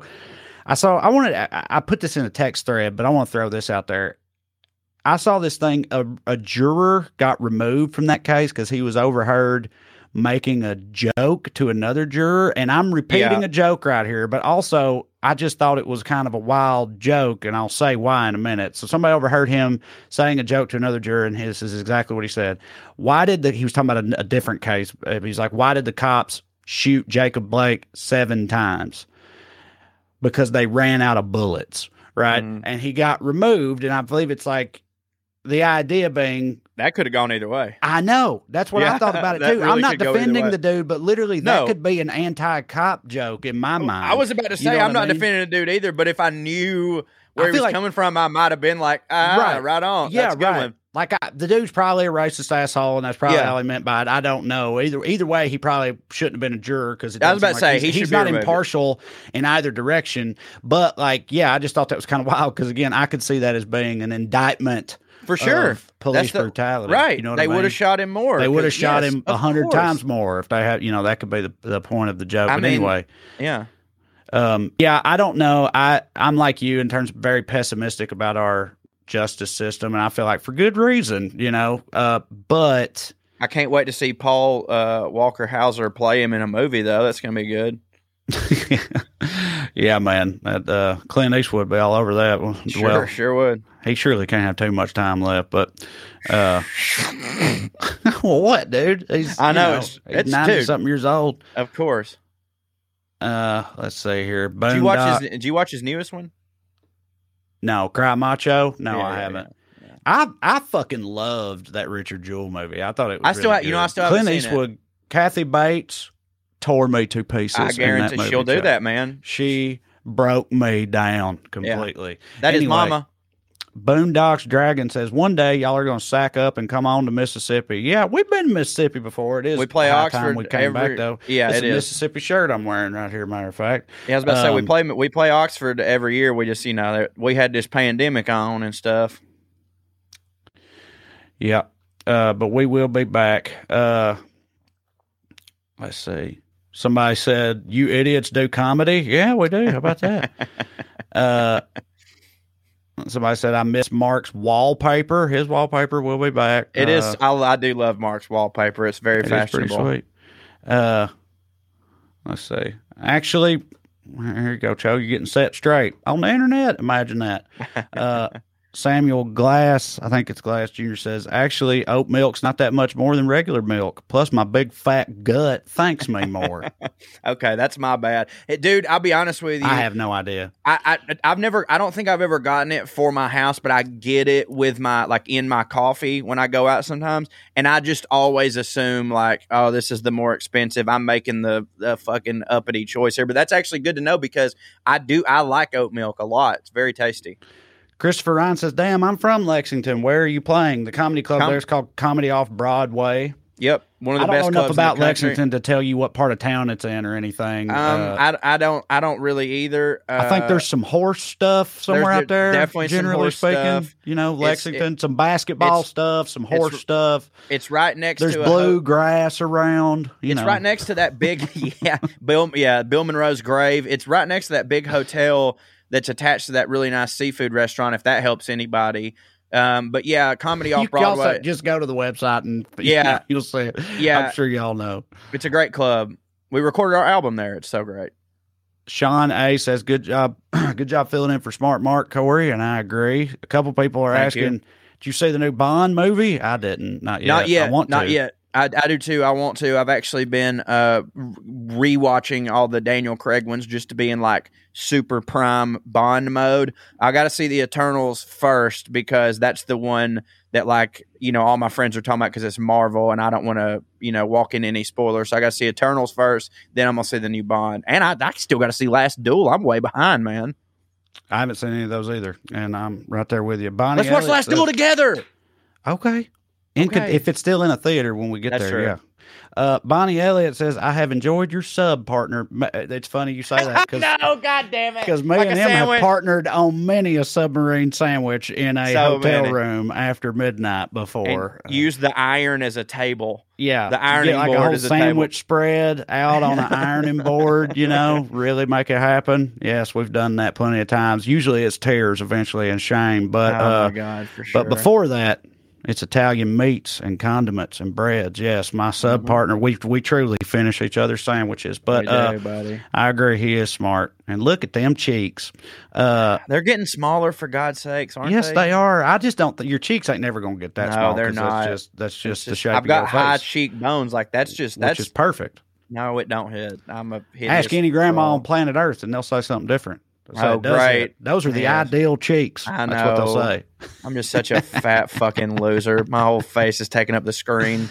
I put this in a text thread, but I want to throw this out there. I saw this thing, a juror got removed from that case because he was overheard making a joke to another juror. And I'm repeating a joke right here, but also I just thought it was kind of a wild joke, and I'll say why in a minute. So somebody overheard him saying a joke to another juror, and this is exactly what he said. He was talking about a different case. He's like, why did the cops shoot Jacob Blake 7 times? Because they ran out of bullets, right? And he got removed, and I believe it's like, the idea being that could have gone either way. I know. That's what I thought about it too. Really, I'm not defending the dude, but literally that could be an anti-cop joke in my mind. I was about to say I'm not defending the dude either, but if I knew where he was coming from, I might have been like, right on. Yeah, that's a good one. Like the dude's probably a racist asshole, and that's probably all he meant by it. I don't know. Either way, he probably shouldn't have been a juror because I was about to say he's not impartial in either direction. But I just thought that was kind of wild because again, I could see that as being an indictment. For sure. Police brutality. Right. You know what they would have shot him more. They would have shot him 100 times more if they had, that could be the point of the joke. But anyway. Yeah. I don't know. I'm like you in terms of very pessimistic about our justice system. And I feel like for good reason, but I can't wait to see Paul Walker Hauser play him in a movie though. That's going to be good. Yeah, man. Clint Eastwood would be all over that. Sure would. He surely can't have too much time left, but well, what, dude? I know he's 90-something years old. Of course. Let's see here. Did you watch his newest one? No, Cry Macho. No, I haven't. Yeah. I fucking loved that Richard Jewell movie. I thought it was. I still haven't Clint Eastwood, seen it. Kathy Bates tore me to pieces. I guarantee she'll do that, man. She broke me down completely. Yeah. That is mama. Boondocks Dragon says, one day y'all are going to sack up and come on to Mississippi. Yeah, we've been to Mississippi before. It is. We play high Oxford time we came back, though. Yeah, it's it a is. Mississippi shirt I'm wearing right here, matter of fact. Yeah, I was about to say, we play Oxford every year. We just, we had this pandemic on and stuff. Yeah, but we will be back. Let's see. Somebody said, you idiots do comedy? Yeah, we do. How about that? Somebody said, I miss Mark's wallpaper. His wallpaper will be back. It is. I do love Mark's wallpaper. It's very fashionable. Pretty sweet. Let's see. Actually, here you go, Cho. You're getting set straight on the internet. Imagine that. Samuel Glass, I think it's Glass Jr., says, actually, oat milk's not that much more than regular milk. Plus, my big fat gut thanks me more. Okay, that's my bad. Dude, I'll be honest with you. I have no idea. I don't think I've ever gotten it for my house, but I get it with in my coffee when I go out sometimes. And I just always assume oh, this is the more expensive. I'm making the fucking uppity choice here. But that's actually good to know because I like oat milk a lot. It's very tasty. Christopher Ryan says, damn, I'm from Lexington. Where are you playing? The comedy club there's called Comedy Off Broadway. Yep. One of the best clubs I don't know enough about in the country. Lexington to tell you what part of town it's in or anything. I don't really either. I think there's some horse stuff somewhere out there. Definitely generally some horse speaking. stuff. Lexington, some basketball stuff, some horse stuff. It's right next there's to bluegrass around. It's right next to that big Bill Monroe's grave. It's right next to that big hotel that's attached to that really nice seafood restaurant, if that helps anybody. But yeah, Comedy Off Broadway. Also just go to the website and you'll see it. Yeah. I'm sure y'all know. It's a great club. We recorded our album there. It's so great. Sean A says, good job. Good job filling in for Smart Mark, Corey, and I agree. A couple people are asking, did you see the new Bond movie? I didn't. Not yet. Not yet. I want to. Not yet. I do too. I want to. I've actually been rewatching all the Daniel Craig ones just to be in super prime Bond mode. I got to see the Eternals first because that's the one that all my friends are talking about because it's Marvel and I don't want to walk in any spoilers. So I got to see Eternals first. Then I'm gonna see the new Bond, and I still got to see Last Duel. I'm way behind, man. I haven't seen any of those either, and I'm right there with you. Bonnie, let's watch Last Duel together. Okay. If it's still in a theater when we get That's there, true. yeah. Bonnie Elliott says, I have enjoyed your sub, partner. It's funny you say that. No, God damn it. Because me and him have partnered on many a submarine sandwich in a hotel room after midnight before. And use the iron as a table. Yeah. The ironing board a whole as a sandwich table. spread out on an ironing board, really make it happen. Yes, we've done that plenty of times. Usually it's tears eventually and shame. But, oh, my God, for sure. But before that, it's Italian meats and condiments and breads. Yes, my sub partner, we truly finish each other's sandwiches. But we do, buddy. I agree, he is smart. And look at them cheeks. They're getting smaller, for God's sakes, aren't they? Yes, they are. I just don't think your cheeks ain't never going to get that small. No, they're not. That's just the shape. I've got of your high face, cheekbones. That's which is perfect. No, it don't hit. I'm a hideous Ask any grandma troll. on planet Earth, and they'll say something different. Oh, great. Those are the ideal cheeks. I know. That's what they'll say. I'm just such a fat fucking loser. My whole face is taking up the screen.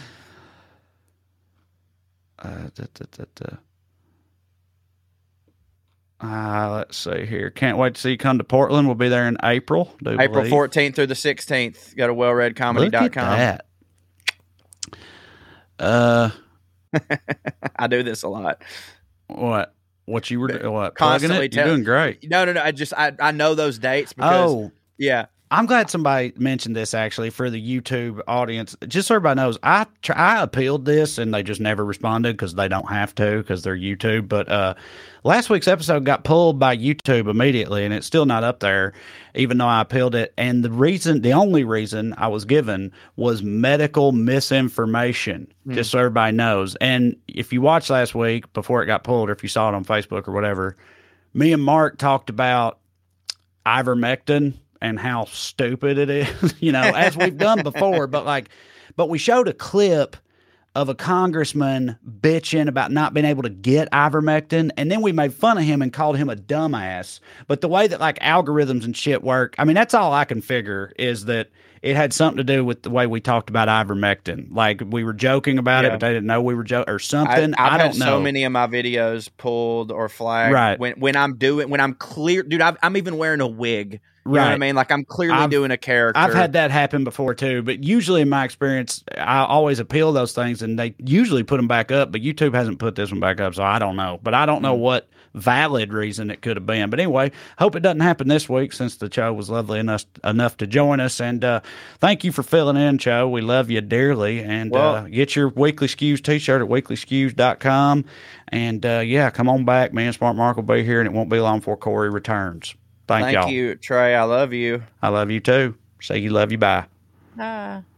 Let's see here. Can't wait to see you come to Portland. We'll be there in April. April 14th through the 16th. Go to wellreadcomedy.com. Look at that. I do this a lot. What you were constantly You're doing great. No. I know those dates because yeah. I'm glad somebody mentioned this actually for the YouTube audience. Just so everybody knows, I appealed this and they just never responded because they don't have to because they're YouTube. But last week's episode got pulled by YouTube immediately and it's still not up there, even though I appealed it. And the only reason I was given was medical misinformation, just so everybody knows. And if you watched last week before it got pulled, or if you saw it on Facebook or whatever, me and Mark talked about ivermectin and how stupid it is, as we've done before. But we showed a clip of a congressman bitching about not being able to get ivermectin, and then we made fun of him and called him a dumbass. But the way that algorithms and shit work, I mean, that's all I can figure is that it had something to do with the way we talked about ivermectin. Like we were joking about it, but they didn't know we were joking or something. I don't know. So many of my videos pulled or flagged. Right. When I'm clear, dude. I'm even wearing a wig. You know what I mean? Like I'm clearly doing a character. I've had that happen before too, but usually in my experience, I always appeal those things and they usually put them back up, but YouTube hasn't put this one back up, so I don't know. But I don't know what valid reason it could have been. But anyway, hope it doesn't happen this week since the Cho was lovely enough to join us. And thank you for filling in, Cho. We love you dearly. And get your Weekly Skews t-shirt at weeklyskews.com. And come on back, man. Smart Mark will be here, and it won't be long before Corey returns. Thank y'all. Thank you, Trey. I love you. I love you too. Say you love you. Bye. Bye.